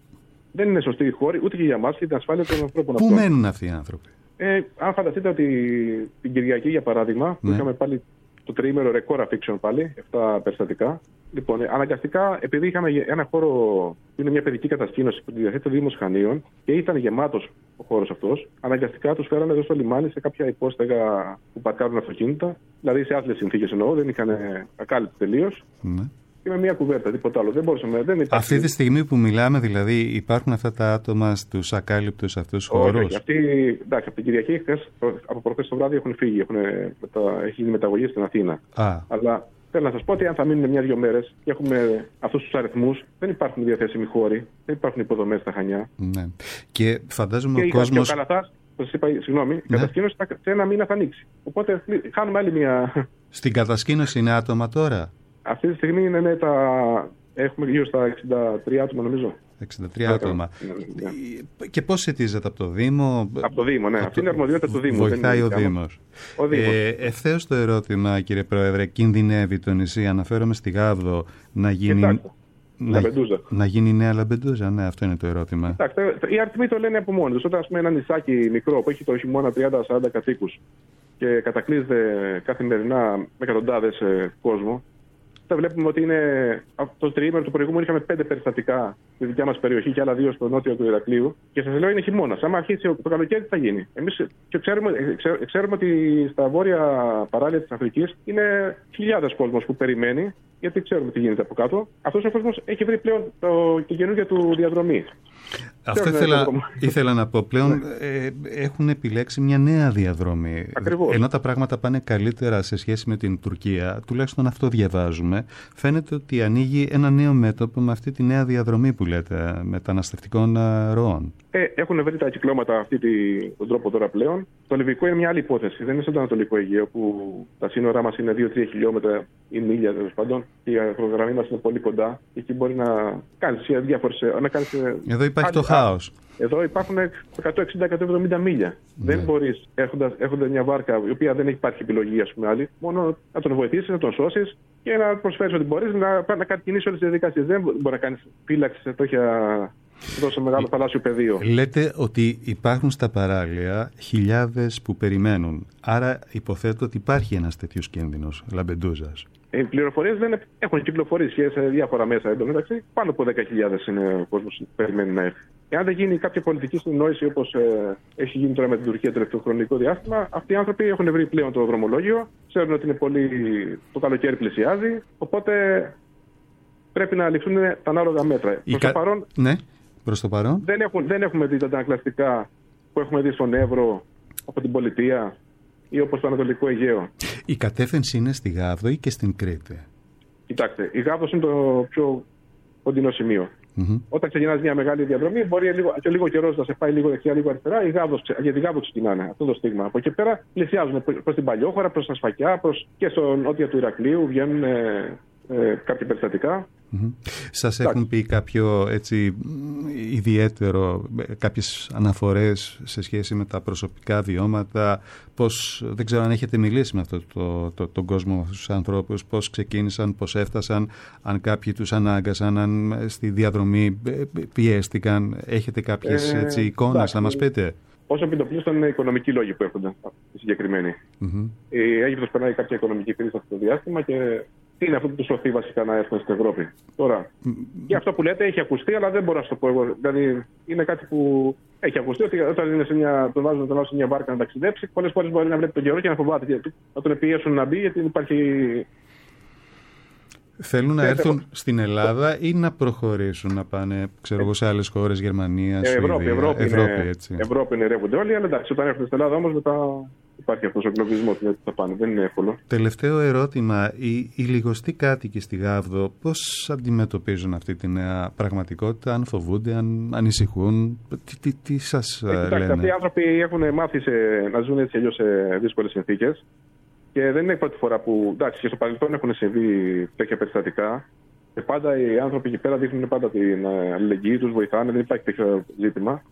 Δεν είναι σωστοί οι χώροι ούτε και για εμάς και την ασφάλεια των ανθρώπων. Πού αυτών. μένουν αυτοί οι άνθρωποι? Ε, αν φανταστείτε ότι την Κυριακή, για παράδειγμα, που mm-hmm. είχαμε πάλι το τριήμερο ρεκόρ αφήξεων πάλι, επτά περιστατικά. Λοιπόν, αναγκαστικά, επειδή είχαμε ένα χώρο που είναι μια παιδική κατασκήνωση που τη διαθέτει το Δήμος Χανίων και ήταν γεμάτος ο χώρος αυτός, αναγκαστικά τους φέραμε εδώ στο λιμάνι σε κάποια υπόστεγα που παρκάρουν αυτοκίνητα, δηλαδή σε άθλιες συνθήκες εννοώ, δεν είχαν ακάλυπτο τελείως. Ναι. Και με μια κουβέρτα, τίποτα άλλο. Δεν μπορούσαμε, δεν υπάρχει... Αυτή τη στιγμή που μιλάμε, δηλαδή, υπάρχουν αυτά τα άτομα στους ακάλυπτους αυτούς χώρους? Όχι, αυτοί, εντάξει, από την Κυριακή, χθες, από προχθές το βράδυ έχουν φύγει, έχουν, μετα... έχει γίνει μεταγωγή στην Αθήνα. Α. Αλλά θέλω να σας πω ότι αν θα μείνουν μια-δυο μέρες και έχουμε αυτούς τους αριθμούς, δεν υπάρχουν διαθέσιμοι χώροι, δεν υπάρχουν υποδομές στα Χανιά. Ναι. Και φαντάζομαι και ο κόσμος. Και ο Καλαθάς, σας είπα, συγγνώμη, η ναι. κατασκήνωση σε ένα μήνα θα ανοίξει. Οπότε χάνουμε άλλη μια. Στην κατασκήνωση είναι άτομα τώρα? Αυτή τη στιγμή είναι ναι, τα... έχουμε γύρω στα εξήντα τρία άτομα, νομίζω. εξήντα τρία άτομα. Ναι, ναι. Και πώς σχετίζεται από το Δήμο? Από το Δήμο, ναι. Από Αυτή είναι η αρμοδιότητα του Δήμου. Βοηθάει ο είναι Δήμος. Ο Δήμος. Ε, ευθέως το ερώτημα, κύριε Πρόεδρε, κινδυνεύει το νησί, αναφέρομαι στη Γάβδο, να γίνει. Να, να γίνει νέα Λαμπεντούζα, ναι, αυτό είναι το ερώτημα. Κοιτάξτε, οι αριθμοί το λένε από μόνοι τους. Όταν, ας πούμε, ένα νησάκι μικρό που έχει το χειμώνα τριάντα σαράντα κατοίκους και κατακλείζεται καθημερινά με εκατοντάδες ε, κόσμο, θα βλέπουμε ότι είναι το τριήμερο του προηγούμενου είχαμε πέντε περιστατικά στη δικιά μας περιοχή και άλλα δύο στο νότιο του Ηρακλείου. Και σας λέω είναι χειμώνας. Αν αρχίσει το καλοκαίρι, τι θα γίνει? Εμείς και ξέρουμε, ξέρουμε, ξέρουμε ότι στα βόρεια παράλια της Αφρικής είναι χιλιάδες κόσμος που περιμένει, γιατί ξέρουμε τι γίνεται από κάτω. Αυτός ο κόσμος έχει βρει πλέον το, την καινούργια του διαδρομή. Αυτό ήθελα, ήθελα να πω. Πλέον ναι. ε, έχουν επιλέξει μια νέα διαδρομή. Ακριβώς. Ενώ τα πράγματα πάνε καλύτερα σε σχέση με την Τουρκία, τουλάχιστον αυτό διαβάζουμε, φαίνεται ότι ανοίγει ένα νέο μέτωπο με αυτή τη νέα διαδρομή που λέτε μεταναστευτικών ροών. Ε, έχουν βρει τα κυκλώματα αυτή τον τρόπο τώρα πλέον. Το Λιβικό είναι μια άλλη υπόθεση. Δεν είναι σαν το Ανατολικό Αιγαίο που τα σύνορά μας είναι δύο τρία χιλιόμετρα ή μίλια τέλος πάντων και η αερογραμμή μας είναι πολύ κοντά. Εκεί μπορεί να κάνει διάφορες. Εδώ υπάρχει το χάος. Εδώ υπάρχουν εκατόν εξήντα με εκατόν εβδομήντα μίλια. Ναι. Δεν μπορείς, έχοντας μια βάρκα η οποία δεν έχει υπάρχει επιλογή, ας πούμε, άλλη, μόνο να τον βοηθήσεις, να τον σώσεις και να προσφέρεις ό,τι μπορείς, να, να κινήσεις όλες τις διαδικασίες. Δεν μπορεί να κάνεις φύλαξη σε τέτοια τόσο μεγάλο θαλάσσιο πεδίο. Λέτε ότι υπάρχουν στα παράλια χιλιάδες που περιμένουν. Άρα υποθέτω ότι υπάρχει ένας τέτοιος κίνδυνος Λαμπεντούζας. Οι πληροφορίες δεν έχουν κυκλοφορήσει σε διάφορα μέσα εντωμεταξύ. Πάνω από δέκα χιλιάδες είναι ο κόσμος που περιμένει να έρθει. Εάν δεν γίνει κάποια πολιτική συνεννόηση όπως ε, έχει γίνει τώρα με την Τουρκία τελευταίο χρονικό διάστημα, αυτοί οι άνθρωποι έχουν βρει πλέον το δρομολόγιο, ξέρουν ότι είναι πολύ... το καλοκαίρι πλησιάζει, οπότε πρέπει να ληφθούν τα ανάλογα μέτρα. Προς κα... το παρόν, ναι, προς το παρόν. Δεν, έχουν, δεν έχουμε δει τα αντανακλαστικά που έχουμε δει στον Εύρο από την πολιτεία ή όπως το Ανατολικό Αιγαίο. Η κατεύθυνση είναι στη Γάβδο ή και στην Κρήτη? Κοιτάξτε, η Γάβδος είναι το πιο κοντινό σημείο. Mm-hmm. Όταν ξεκινάς μια μεγάλη διαδρομή, μπορεί λίγο, και λίγο καιρός να σε πάει λίγο δεξιά, λίγο αριστερά. Η Γάβδος, για τη Γάβδο ξεκινάνε αυτό το στίγμα. Από εκεί πέρα πλησιάζουν προς την Παλιόχώρα, προς τα Σφακιά, προς και στο νότια του Ηρακλείου βγαίνουν ε, ε, κάποια περιστατικά. Mm-hmm. Σας έχουν πει κάποιο έτσι ιδιαίτερο, κάποιες αναφορές σε σχέση με τα προσωπικά βιώματα, πώς, δεν ξέρω αν έχετε μιλήσει με αυτό το, το, τον κόσμο, με αυτούς τους ανθρώπους, πώς ξεκίνησαν, πώς έφτασαν, αν κάποιοι τους ανάγκασαν, αν στη διαδρομή πιέστηκαν, έχετε κάποιες ε, έτσι, εικόνες εντάξει, να μας πείτε? Όσο επιτοπλίστων είναι οι οικονομικοί λόγοι που έχουν οι συγκεκριμένοι. Mm-hmm. Η Αίγυπτος περνάει κάποια οικονομική κρίση αυτό το διάστημα και είναι αυτό που του σωθεί βασικά να έρθουν στην Ευρώπη. Τώρα, mm-hmm. και αυτό που λέτε έχει ακουστεί, αλλά δεν μπορώ να το πω εγώ. Δηλαδή, είναι κάτι που έχει ακουστεί ότι όταν είναι σε μια, τον βάζουν, τον βάζουν σε μια βάρκα να ταξιδέψει, πολλές φορές μπορεί να βλέπει τον καιρό και να φοβάται να τον πιέσουν να μπει, γιατί υπάρχει. Θέλουν να έρθουν έχω... στην Ελλάδα ή να προχωρήσουν, να πάνε ξέρω εγώ, σε άλλες χώρες, Γερμανία, ε, Ευρώπη, Σουηδία, Ευρώπη, Ευρώπη, είναι, έτσι. Ευρώπη είναι ρεύονται όλοι, αλλά εντάξει, όταν έρθουν στην Ελλάδα όμως μετά υπάρχει αυτός ο εγκλωβισμός, δηλαδή θα πάνε, δεν είναι εύκολο. Τελευταίο ερώτημα, οι, οι λιγοστοί κάτοικοι στη Γάβδο πώς αντιμετωπίζουν αυτή τη νέα πραγματικότητα, αν φοβούνται, αν ανησυχούν, τι, τι, τι σας ε, λένε? Κοιτάξτε, αυτοί οι άνθρωποι έχουν μάθει σε, να ζουν έτσι αλλιώς σε δύσκολες συνθήκες. Και δεν είναι η πρώτη φορά που, εντάξει, και στο παρελθόν έχουν συμβεί τέτοια περιστατικά. Και πάντα οι άνθρωποι εκεί πέρα δείχνουν πάντα την αλληλεγγύη τους, βοηθάνε, δεν υπάρχει τέτοιο ζήτημα.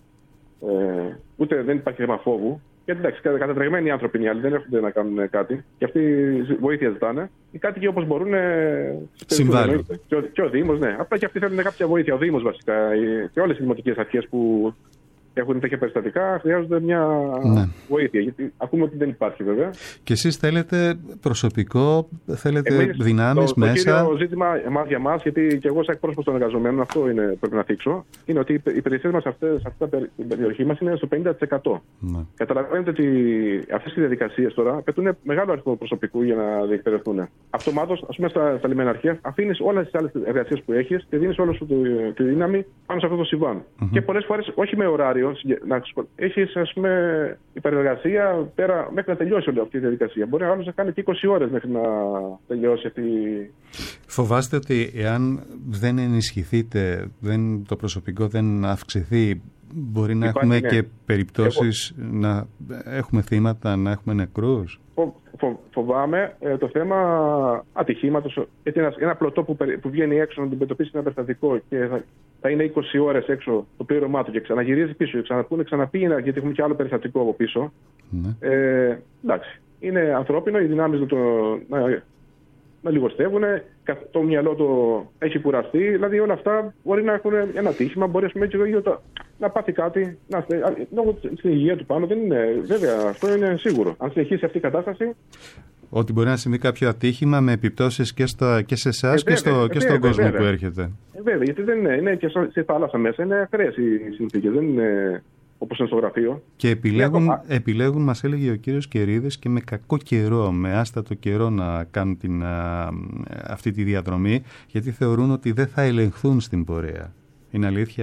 Ε, ούτε δεν υπάρχει θέμα φόβου. Γιατί εντάξει, κατατρεγμένοι άνθρωποι είναι οι άλλοι, δεν έρχονται να κάνουν κάτι. Και αυτοί βοήθεια ζητάνε. Οι κάτοικοι όπως μπορούν. Συμβάλλουν. Και, και ο Δήμος, ναι. Απλά και αυτοί θέλουν κάποια βοήθεια. Ο Δήμος βασικά. Και όλες οι δημοτικές αρχές που έχουν τέτοια περιστατικά, χρειάζονται μια ναι. βοήθεια. Γιατί ακούμε ότι δεν υπάρχει βέβαια. Και εσείς θέλετε προσωπικό, θέλετε εμείς, δυνάμεις το, μέσα. Το κύριο ζήτημα εμάς για μας, γιατί και εγώ σαν εκπρόσωπος των εργαζομένων, αυτό είναι, πρέπει να θίξω, είναι ότι οι υπηρεσίες μας σε αυτή την περιοχή μας είναι στο πενήντα τοις εκατό. Ναι. Καταλαβαίνετε ότι αυτές οι διαδικασίες τώρα απαιτούν μεγάλο αριθμό προσωπικού για να διεκπαιρεθούν. Αυτομάτως, ας πούμε, στα, στα λιμεναρχεία, αφήνεις όλες τις άλλες εργασίες που έχεις και δίνεις όλη σου τη δύναμη πάνω σε αυτό το συμβάν. Mm-hmm. Και πολλές φορές, όχι με ωράριο, έχεις ας πούμε υπεργασία πέρα, μέχρι να τελειώσει όλη αυτή η διαδικασία. Μπορεί άλλος να κάνει και είκοσι ώρες μέχρι να τελειώσει αυτή. Φοβάστε ότι εάν δεν ενισχυθείτε, δεν, το προσωπικό δεν αυξηθεί, μπορεί να υπάρχει, έχουμε ναι. και περιπτώσεις Εγώ... να έχουμε θύματα, να έχουμε νεκρούς? Φο, φο, φοβάμαι ε, το θέμα ατυχήματος, γιατί ένα, ένα πλωτό που, που βγαίνει έξω να αντιμετωπίσει ένα περιστατικό και θα, θα είναι είκοσι ώρες έξω το πλήρωμά του και ξαναγυρίζει πίσω και ξαναπούνε, ξαναπήγαινε γιατί έχουμε και άλλο περιστατικό από πίσω. Ναι. Ε, εντάξει, είναι ανθρώπινο, οι δυνάμεις να, το, να, να λιγοστεύουν, το μυαλό το έχει κουραστεί, δηλαδή όλα αυτά μπορεί να έχουν ένα ατύχημα, μπορεί ας πούμε, και το, να πάθει κάτι, να, λόγω στην υγεία του πάνω, δεν είναι, βέβαια αυτό είναι σίγουρο. Αν συνεχίσει αυτή η κατάσταση. Ότι μπορεί να συμβεί κάποιο ατύχημα με επιπτώσεις και, στα, και σε εσάς ε, και, στο, ε, και στον κόσμο βέβαια. Που έρχεται. Ε, βέβαια, γιατί δεν είναι, είναι και στη θάλασσα μέσα, είναι ακραίες οι συνθήκες, δεν είναι όπως είναι στο γραφείο. Και επιλέγουν, yeah, επιλέγουν, μας έλεγε ο κύριος Κερίδης, και με κακό καιρό, με άστατο καιρό να κάνουν την, α, αυτή τη διαδρομή, γιατί θεωρούν ότι δεν θα ελεγχθούν στην πορεία. Είναι αλήθεια?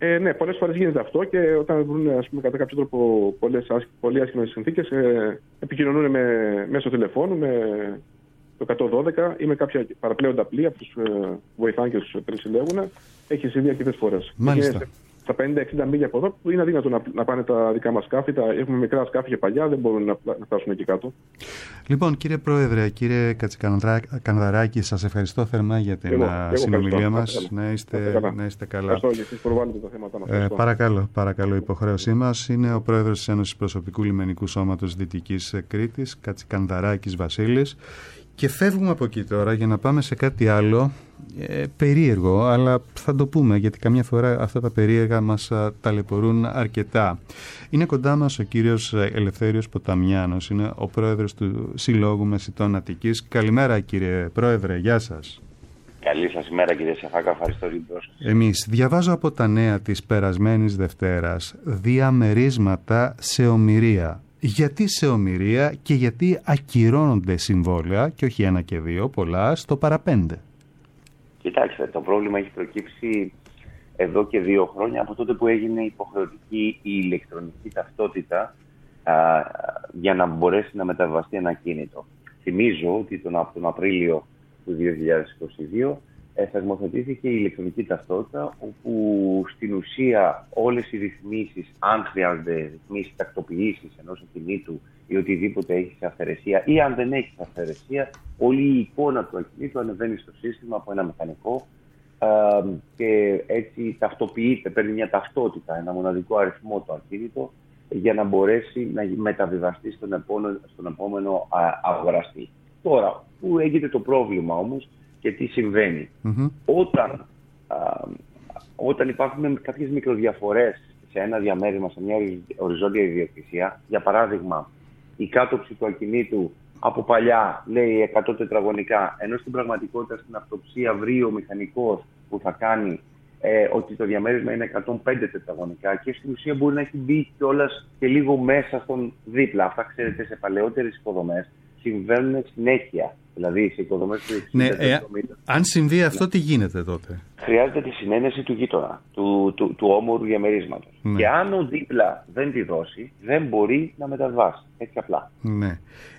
Ε, ναι, πολλές φορές γίνεται αυτό και όταν βρουν, ας πούμε, κατά κάποιο τρόπο πολλές, πολύ άσχημες συνθήκες, ε, επικοινωνούν με, μέσω τηλεφώνου με το εκατόν δώδεκα ή με κάποια παραπλέοντα πλοία που τους ε, βοηθάνε και τους περισυλλέγουν. Έχει συμβεί αρκετές φορές. Μάλιστα. Και στα πενήντα εξήντα μίλια από εδώ που είναι αδύνατο να, να πάνε τα δικά μας σκάφη. Τα, έχουμε μικρά σκάφη και παλιά, δεν μπορούν να, να φτάσουν εκεί κάτω. Λοιπόν, κύριε Πρόεδρε, κύριε Κατσικανδαράκη, σας ευχαριστώ θερμά για την εγώ, εγώ συνομιλία μας. Να είστε, να είστε καλά. Ευχαριστώ και εσείς προβάλλετε τα θέματα μας. Ε, παρακαλώ, παρακαλώ. Η υποχρέωσή μας είναι ο Πρόεδρος της Ένωσης Προσωπικού Λιμενικού Σώματος Δυτικής Κρήτης, Κατσικανδαράκης Βασίλης. Και φεύγουμε από εκεί τώρα για να πάμε σε κάτι άλλο ε, περίεργο, αλλά θα το πούμε γιατί καμιά φορά αυτά τα περίεργα μας α, ταλαιπωρούν αρκετά. Είναι κοντά μας ο κύριος Ελευθέριος Ποταμιάνος, είναι ο πρόεδρος του Συλλόγου Μεσητών Αττικής. Καλημέρα κύριε Πρόεδρε, γεια σας. Καλή σας ημέρα κύριε Σεφάκα, ευχαριστώ για την πρόσκληση. Εμείς διαβάζω από τα νέα της περασμένης Δευτέρας διαμερίσματα σε ομηρία. Γιατί σε ομηρία και γιατί ακυρώνονται συμβόλαια και όχι ένα και δύο, πολλά, στο παραπέντε. Κοιτάξτε, το πρόβλημα έχει προκύψει εδώ και δύο χρόνια από τότε που έγινε υποχρεωτική η ηλεκτρονική ταυτότητα α, για να μπορέσει να μεταβιβαστεί ένα ακίνητο. Θυμίζω ότι τον, από τον Απρίλιο του δύο χιλιάδες είκοσι δύο ε, θεσμοθετήθηκε η ηλεκτρονική ταυτότητα, όπου στην ουσία όλες οι ρυθμίσεις, αν χρειάζονται ρυθμίσεις, τακτοποιήσεις ενός ακινήτου ή οτιδήποτε έχει σε αυθαιρεσία, ή αν δεν έχει σε αυθαιρεσία, όλη η εικόνα του ακινήτου ανεβαίνει στο σύστημα από ένα μηχανικό ε, και έτσι ταυτοποιείται, παίρνει μια ταυτότητα, ένα μοναδικό αριθμό το ακίνητο, για να μπορέσει να μεταβιβαστεί στον επόμενο, στον επόμενο αγοραστή. Τώρα, πού έγινε το πρόβλημα όμως και τι συμβαίνει. Mm-hmm. Όταν, α, όταν υπάρχουν κάποιες μικροδιαφορές σε ένα διαμέρισμα, σε μια οριζόντια ιδιοκτησία, για παράδειγμα, η κάτοψη του ακινήτου από παλιά λέει εκατό τετραγωνικά, ενώ στην πραγματικότητα στην αυτοψία βρει ο μηχανικός που θα κάνει ε, ότι το διαμέρισμα είναι εκατόν πέντε τετραγωνικά και στην ουσία μπορεί να έχει μπει κιόλας και λίγο μέσα στον δίπλα. Αυτά, ξέρετε, σε παλαιότερες υποδομές συμβαίνουν συνέχεια. Δηλαδή σε οικοδομές του εξήντα ναι, ε, αν συμβεί αυτό, ναι, τι γίνεται τότε? Χρειάζεται τη συνένεση του γείτονα, του, του, του όμορου διαμερίσματος. Ναι. Και αν ο δίπλα δεν τη δώσει, δεν μπορεί να μεταβάσει. Έτσι απλά. Ναι.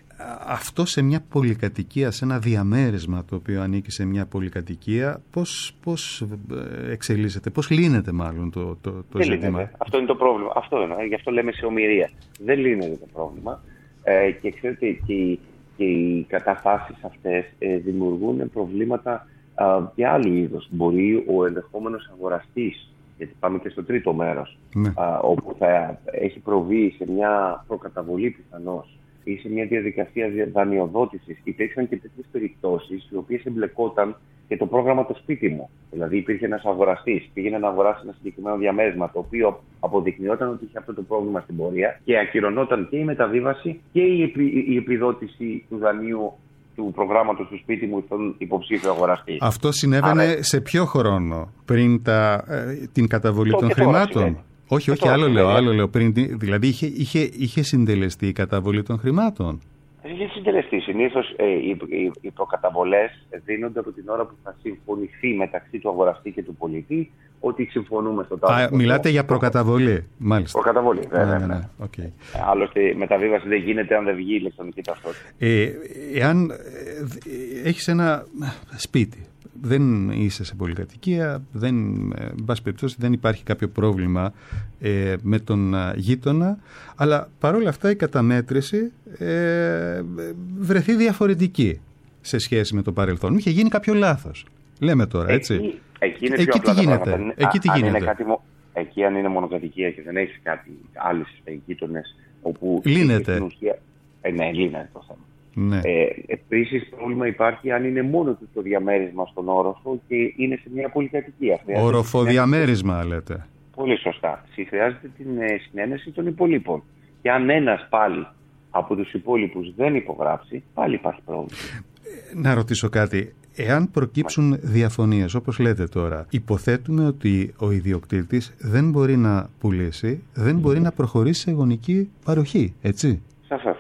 Αυτό σε μια πολυκατοικία, σε ένα διαμέρισμα το οποίο ανήκει σε μια πολυκατοικία, πώς, πώς εξελίσσεται, πώς λύνεται μάλλον το, το, το δεν ζήτημα? Λύνεται. Αυτό είναι το πρόβλημα. Αυτό είναι, γι' αυτό λέμε σε ομηρία. Δεν λύνεται το πρόβλημα. Ε, και ξέρετε, και, και οι καταστάσεις αυτές ε, δημιουργούν προβλήματα α, και άλλου είδους. Μπορεί ο ενδεχόμενος αγοραστής, γιατί πάμε και στο τρίτο μέρος, ναι, α, όπου θα έχει προβεί σε μια προκαταβολή πιθανώς ή σε μια διαδικασία δανειοδότησης. Υπήρξαν και τέτοιες περιπτώσεις οι οποίες εμπλεκόταν και το πρόγραμμα το σπίτι μου. Δηλαδή υπήρχε ένας αγοραστής, πήγαινε να αγοράσει ένα συγκεκριμένο διαμέρισμα, το οποίο αποδεικνυόταν ότι είχε αυτό το πρόβλημα στην πορεία και ακυρωνόταν και η μεταβίβαση και η, επι, η επιδότηση του δανείου του προγράμματος του σπίτι μου στον υποψήφιο αγοραστή. Αυτό συνέβαινε Άρα, σε ποιο χρόνο? Πριν τα, ε, την καταβολή των χρημάτων? Όχι, όχι, άλλο λέω, άλλο λέω. Πριν, δηλαδή είχε, είχε, είχε συντελεστεί η καταβολή των χρημάτων. Είχε συντελεστεί. Συνήθως ε, οι, οι, οι προκαταβολές δίνονται από την ώρα που θα συμφωνηθεί μεταξύ του αγοραστή και του πολιτή ότι συμφωνούμε στο τάδε. Α, μιλάτε για προκαταβολή, μάλιστα. Προκαταβολή, βέβαια. Ναι, ναι, ναι. Okay. Άλλωστε, η μεταβίβαση δεν γίνεται αν δεν βγει η ηλεκτρονική ταυτότητα. Ε, εάν ε, έχεις ένα σπίτι, δεν είσαι σε πολυκατοικία, δεν, εν πάση περιπτώσει, δεν υπάρχει κάποιο πρόβλημα ε, με τον γείτονα, αλλά παρόλα αυτά η καταμέτρηση ε, βρεθεί διαφορετική σε σχέση με το παρελθόν. Είχε γίνει κάποιο λάθος. Λέμε τώρα, έτσι. Εκεί, εκεί, είναι εκεί τι γίνεται. Είναι, εκεί, τι αν γίνεται. Είναι κάτι, εκεί αν είναι μονοκατοικία και δεν έχει κάτι άλλες γείτονες όπου... Λύνεται. Ουσία, ε, ναι, λύνεται το θέμα. Ναι. Ε, επίσης, πρόβλημα υπάρχει αν είναι μόνο του το διαμέρισμα στον όροφο και είναι σε μια πολυκατοικία. Οροφοδιαμέρισμα, συνένεση... λέτε. Πολύ σωστά. Χρειάζεται την ε, συνένεση των υπολείπων. Και αν ένας πάλι από τους υπόλοιπους δεν υπογράψει, πάλι υπάρχει πρόβλημα. Να ρωτήσω κάτι. Εάν προκύψουν διαφωνίες, όπως λέτε τώρα, υποθέτουμε ότι ο ιδιοκτήτης δεν μπορεί να πουλήσει, δεν μπορεί να προχωρήσει σε γονική παροχή, έτσι? Σαφώς.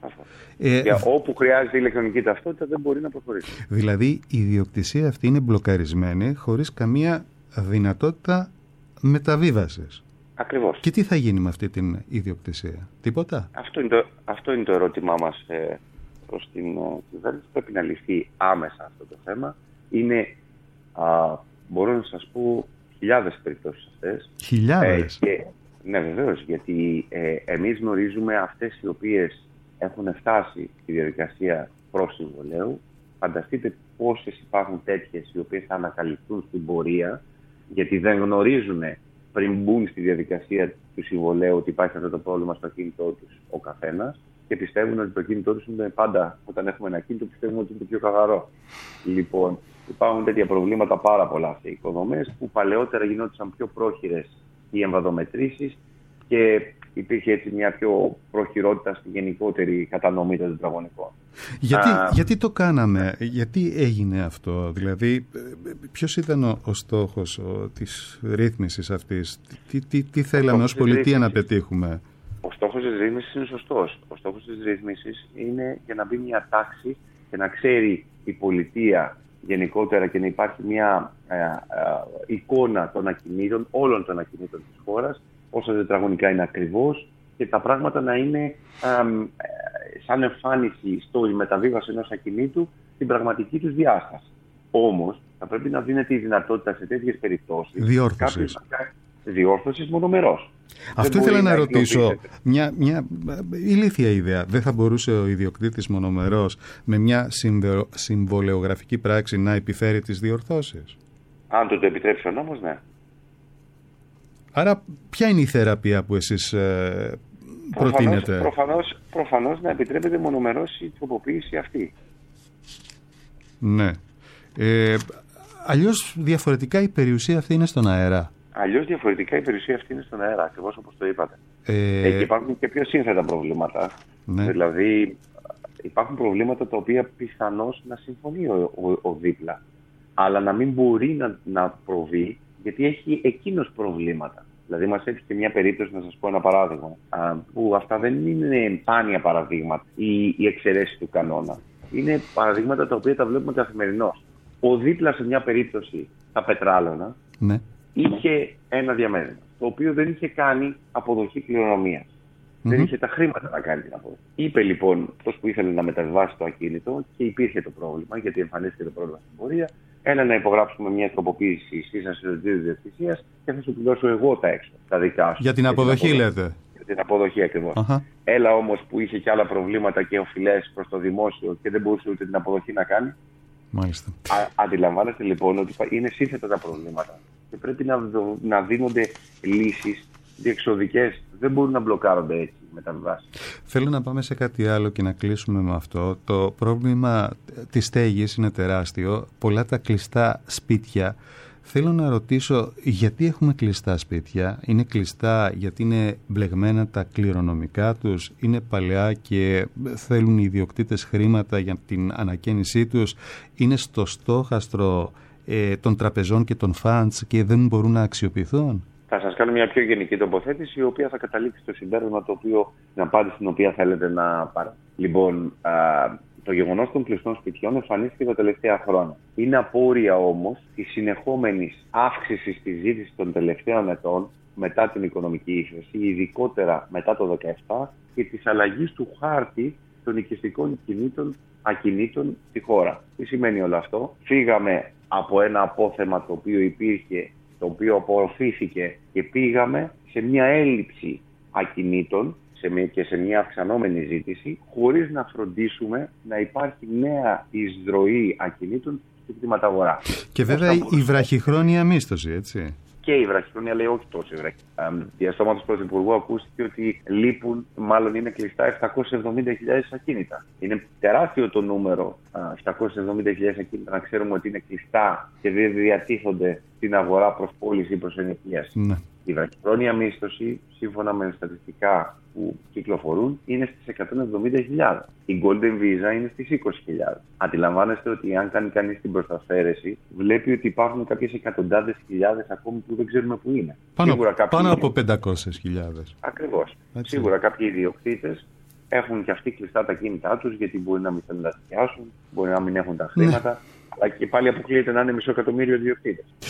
Ε, Για όπου χρειάζεται ηλεκτρονική ταυτότητα δεν μπορεί να προχωρήσει. Δηλαδή η ιδιοκτησία αυτή είναι μπλοκαρισμένη χωρίς καμία δυνατότητα μεταβίβασης. Ακριβώς. Και τι θα γίνει με αυτή την ιδιοκτησία? Τίποτα. Αυτό είναι το, αυτό είναι το ερώτημά μας ε, προς την ε, κυβέρνηση. Πρέπει να λυθεί άμεσα αυτό το θέμα. Είναι, α, μπορώ να σας πω, χιλιάδες περιπτώσεις αυτές. Χιλιάδες. Ε, και, ναι, βεβαίως, γιατί ε, εμείς γνωρίζουμε αυτές οι οποίες έχουν φτάσει στη διαδικασία προς συμβολαίου. Φανταστείτε πόσες υπάρχουν τέτοιες οι οποίες θα ανακαλυφθούν στην πορεία, γιατί δεν γνωρίζουν πριν μπουν στη διαδικασία του συμβολαίου ότι υπάρχει αυτό το πρόβλημα στο ακίνητό τους ο καθένας και πιστεύουν ότι το ακίνητό τους είναι πάντα, όταν έχουμε ένα ακίνητο, πιστεύουν ότι είναι το πιο καθαρό. Λοιπόν, υπάρχουν τέτοια προβλήματα πάρα πολλά σε οικοδομές που παλαιότερα γινόντουσαν πιο πρόχειρες οι εμβαδομετρήσεις και υπήρχε έτσι μια πιο προχειρότητα στη γενικότερη κατανομή των τετραγωνικών. Γιατί, Α, γιατί το κάναμε, γιατί έγινε αυτό, δηλαδή ποιος ήταν ο, ο στόχος ο, της ρύθμισης αυτής, τι, τι, τι θέλαμε ως πολιτεία να πετύχουμε? Ο στόχος της ρύθμισης είναι σωστός. Ο στόχος της ρύθμισης είναι για να μπει μια τάξη και να ξέρει η πολιτεία γενικότερα και να υπάρχει μια ε, ε, εικόνα των ακινήτων, όλων των ακινήτων της χώρας, όσα τετραγωνικά είναι ακριβώς και τα πράγματα να είναι ε, ε, σαν εμφάνιση στο η μεταβίβαση ενός ακινήτου στην πραγματική τους διάσταση. Όμως θα πρέπει να δίνεται η δυνατότητα σε τέτοιες περιπτώσεις διόρθωσης. Διόρθωσης μονομερός. Αυτό ήθελα να, να ρωτήσω. Μια, μια ηλίθια ιδέα. Δεν θα μπορούσε ο ιδιοκτήτης μονομερός με μια συμβολεογραφική πράξη να επιφέρει τις διορθώσεις? Αν το, το επιτρέψει ο νόμος, ναι. Άρα ποια είναι η θεραπεία που εσείς ε, προτείνετε? Προφανώς, προφανώς να επιτρέπεται μονομερός η τροποποίηση αυτή. Ναι. Ε, αλλιώς διαφορετικά η περιουσία αυτή είναι στον αέρα. Αλλιώς διαφορετικά η περιουσία αυτή είναι στον αέρα, ακριβώς όπως το είπατε. Ε... Ε, και υπάρχουν και πιο σύνθετα προβλήματα. Ναι. Δηλαδή υπάρχουν προβλήματα τα οποία πιθανώς να συμφωνεί ο, ο, ο δίπλα, αλλά να μην μπορεί να, να προβεί γιατί έχει εκείνος προβλήματα. Δηλαδή μας έτυχε μια περίπτωση, να σας πω ένα παράδειγμα, που αυτά δεν είναι σπάνια παραδείγματα ή οι εξαιρέσεις του κανόνα. Είναι παραδείγματα τα οποία τα βλέπουμε καθημερινώς. Ο δίπλα σε μια περίπτωση στα Πετράλωνα, ναι, είχε ένα διαμέρισμα, το οποίο δεν είχε κάνει αποδοχή κληρονομίας. Mm-hmm. Δεν είχε τα χρήματα να κάνει την αποδοχή. Είπε λοιπόν αυτός που ήθελε να μεταβιβάσει το ακίνητο και υπήρχε το πρόβλημα, γιατί εμφανίστηκε το πρόβλημα στην πορεία, έλα να υπογράψουμε μια τροποποίηση σύσταση οδηγίου ιδιοκτησίας και θα σου πληρώσω εγώ τα έξω, τα δικά σου. Για την αποδοχή, την αποδοχή λέτε. Για την αποδοχή ακριβώς. Uh-huh. Έλα όμως που είχε και άλλα προβλήματα και οφειλές προς το δημόσιο και δεν μπορούσε ούτε την αποδοχή να κάνει. Μάλιστα. Α, αντιλαμβάνεστε λοιπόν ότι είναι σύνθετα τα προβλήματα και πρέπει να, δο, να δίνονται λύσεις διεξοδικές. Δεν μπορούν να μπλοκάρονται έτσι μεταβιβάσεις. Θέλω να πάμε σε κάτι άλλο και να κλείσουμε με αυτό. Το πρόβλημα της στέγης είναι τεράστιο. Πολλά τα κλειστά σπίτια. Θέλω να ρωτήσω γιατί έχουμε κλειστά σπίτια. Είναι κλειστά γιατί είναι μπλεγμένα τα κληρονομικά τους, είναι παλαιά και θέλουν οι ιδιοκτήτες χρήματα για την ανακαίνισή τους, είναι στο στόχαστρο ε, των τραπεζών και των φαντς και δεν μπορούν να αξιοποιηθούν. Θα σας κάνω μια πιο γενική τοποθέτηση, η οποία θα καταλήξει στο συμπέρασμα το οποίο, την απάντηση την οποία θέλετε να πάρετε. Λοιπόν, α, το γεγονός των κλειστών σπιτιών εμφανίστηκε τα τελευταία χρόνια. Είναι απόρρια όμως της συνεχόμενης αύξησης της ζήτησης των τελευταίων ετών μετά την οικονομική ύφεση, ειδικότερα μετά το δύο χιλιάδες δεκαεπτά και της αλλαγής του χάρτη των οικιστικών κινήτων, ακινήτων στη χώρα. Τι σημαίνει όλο αυτό? Φύγαμε από ένα απόθεμα το οποίο υπήρχε, το οποίο απορροφήθηκε και πήγαμε σε μια έλλειψη ακινήτων και σε μια αυξανόμενη ζήτηση, χωρίς να φροντίσουμε να υπάρχει νέα εισρωή ακινήτων στην κτηματαγορά. Και βέβαια η, η βραχυχρόνια μίσθωση, έτσι. Και η βραχυχρόνια, λέει όχι τόσο η βραχυχρόνια. Διαστόματος Πρωθυπουργού ακούστηκε ότι λείπουν, μάλλον είναι κλειστά επτακόσιες εβδομήντα χιλιάδες ακίνητα. Είναι τεράστιο το νούμερο, επτακόσιες εβδομήντα χιλιάδες ακίνητα, να ξέρουμε ότι είναι κλειστά και δεν διατίθονται στην αγορά προς πώληση ή προς ενοικίαση. Ναι. Η βραχυχρόνια μίσθωση, σύμφωνα με στατιστικά που κυκλοφορούν, είναι στις εκατόν εβδομήντα χιλιάδες. Η Golden Visa είναι στις είκοσι χιλιάδες. Αντιλαμβάνεστε ότι αν κάνει κανείς την προσταφέρεση, βλέπει ότι υπάρχουν κάποιες εκατοντάδες χιλιάδες ακόμη που δεν ξέρουμε που είναι. Πάνω, κάποιοι... πάνω από πεντακόσιες χιλιάδες. Ακριβώς. Έτσι. Σίγουρα κάποιοι ιδιοκτήτες έχουν και αυτοί κλειστά τα κίνητά τους, γιατί μπορεί να μην θέλουν να τα δικαιάσουν, μπορεί να μην έχουν τα χρήματα. Ναι. Αλλά και πάλι αποκλείεται να είναι μισό εκατομμύριο ιδιοκτήτες.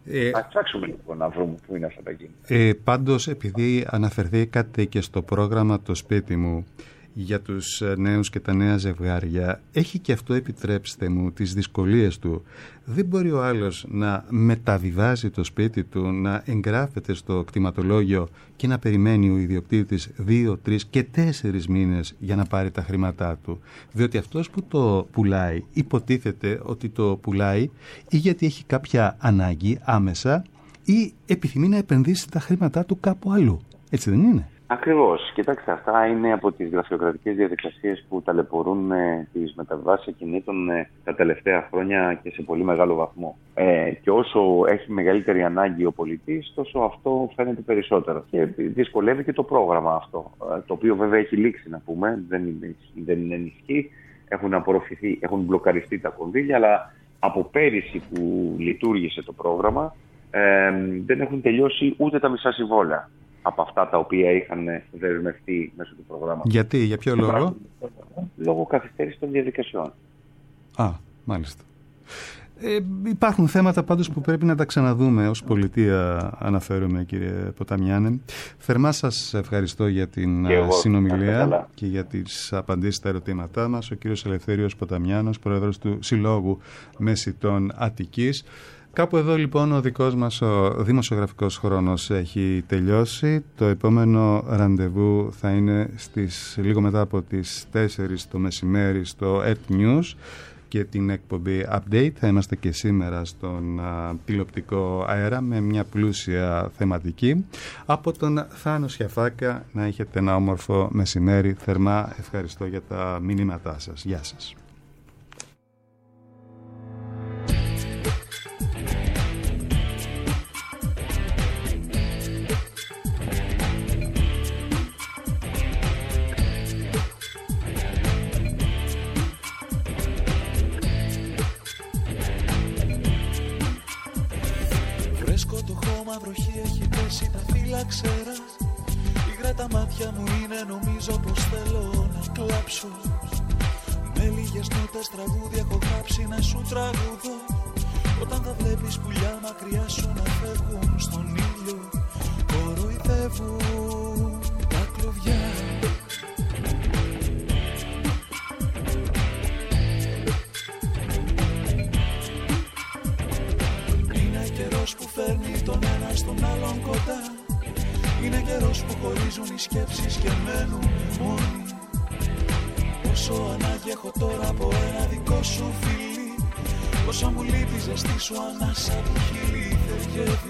Ε, Ας ψάξουμε λοιπόν να βρούμε πού είναι αυτά τα κίνητρα. Ε, πάντως, επειδή αναφερθήκατε και στο πρόγραμμα «Το σπίτι μου» για τους νέους και τα νέα ζευγάρια, έχει και αυτό, επιτρέψτε μου, τις δυσκολίες του. Δεν μπορεί ο άλλος να μεταβιβάζει το σπίτι του, να εγγράφεται στο κτηματολόγιο και να περιμένει ο ιδιοκτήτης δύο, τρεις και τέσσερις μήνες για να πάρει τα χρήματά του. Διότι αυτός που το πουλάει υποτίθεται ότι το πουλάει ή γιατί έχει κάποια ανάγκη άμεσα ή επιθυμεί να επενδύσει τα χρήματά του κάπου αλλού. Έτσι δεν είναι? Ακριβώς. Κοιτάξτε, αυτά είναι από τις γραφειοκρατικές διαδικασίες που ταλαιπωρούν ε, τις μεταβάσεις ακινήτων ε, τα τελευταία χρόνια και σε πολύ μεγάλο βαθμό. Ε, και όσο έχει μεγαλύτερη ανάγκη ο πολιτής, τόσο αυτό φαίνεται περισσότερο. Και δυσκολεύει και το πρόγραμμα αυτό, ε, το οποίο βέβαια έχει λήξει, να πούμε, δεν είναι, δεν είναι ενισχύ, έχουν απορροφηθεί, έχουν μπλοκαριστεί τα κονδύλια, αλλά από πέρυσι που λειτουργήσε το πρόγραμμα ε, δεν έχουν τελειώσει ούτε τα μισά συμβόλαια από αυτά τα οποία είχαν δεσμευτεί μέσω του προγράμματος. Γιατί, για ποιο λόγο? Λόγω καθυστέρησης των διαδικασιών. Α, μάλιστα. Ε, υπάρχουν θέματα πάντως που πρέπει να τα ξαναδούμε ως πολιτεία, αναφέρομαι, κύριε Ποταμιάνε. Θερμά σας ευχαριστώ για την εγώ, συνομιλία και για τις απαντήσεις στα ερωτήματά μας. Ο κύριος Ελευθέριος Ποταμιάνος, πρόεδρος του Συλλόγου Μεσιτών Αττικής. Κάπου εδώ λοιπόν ο δικός μας ο δημοσιογραφικός χρόνος έχει τελειώσει. Το επόμενο ραντεβού θα είναι στις, λίγο μετά από τις τέσσερις το μεσημέρι στο Earth News και την εκπομπή Update. Θα είμαστε και σήμερα στον α, τηλεοπτικό αέρα με μια πλούσια θεματική. Από τον Θάνο Σιαφάκα, να έχετε ένα όμορφο μεσημέρι. Θερμά ευχαριστώ για τα μηνύματά σας. Γεια σας. Υγρά τα μάτια μου είναι, νομίζω πως θέλω να κλάψω. Με λίγες νότες τραγούδια έχω γράψει να σου τραγουδώ. Όταν τα βλέπεις πουλιά μακριά σου να φεύγουν στον ήλιο, κοροϊδεύουν τα κλωβιά. Είναι καιρός που φέρνει τον ένα στον άλλον κοντά. Είναι καιρός που χωρίζουν οι σκέψεις και μένουν μόνοι. Πόσο ανάγκη έχω τώρα από ένα δικό σου φιλί. Πόσο μου λείπει ζεστή σου ανάσα του χείλη.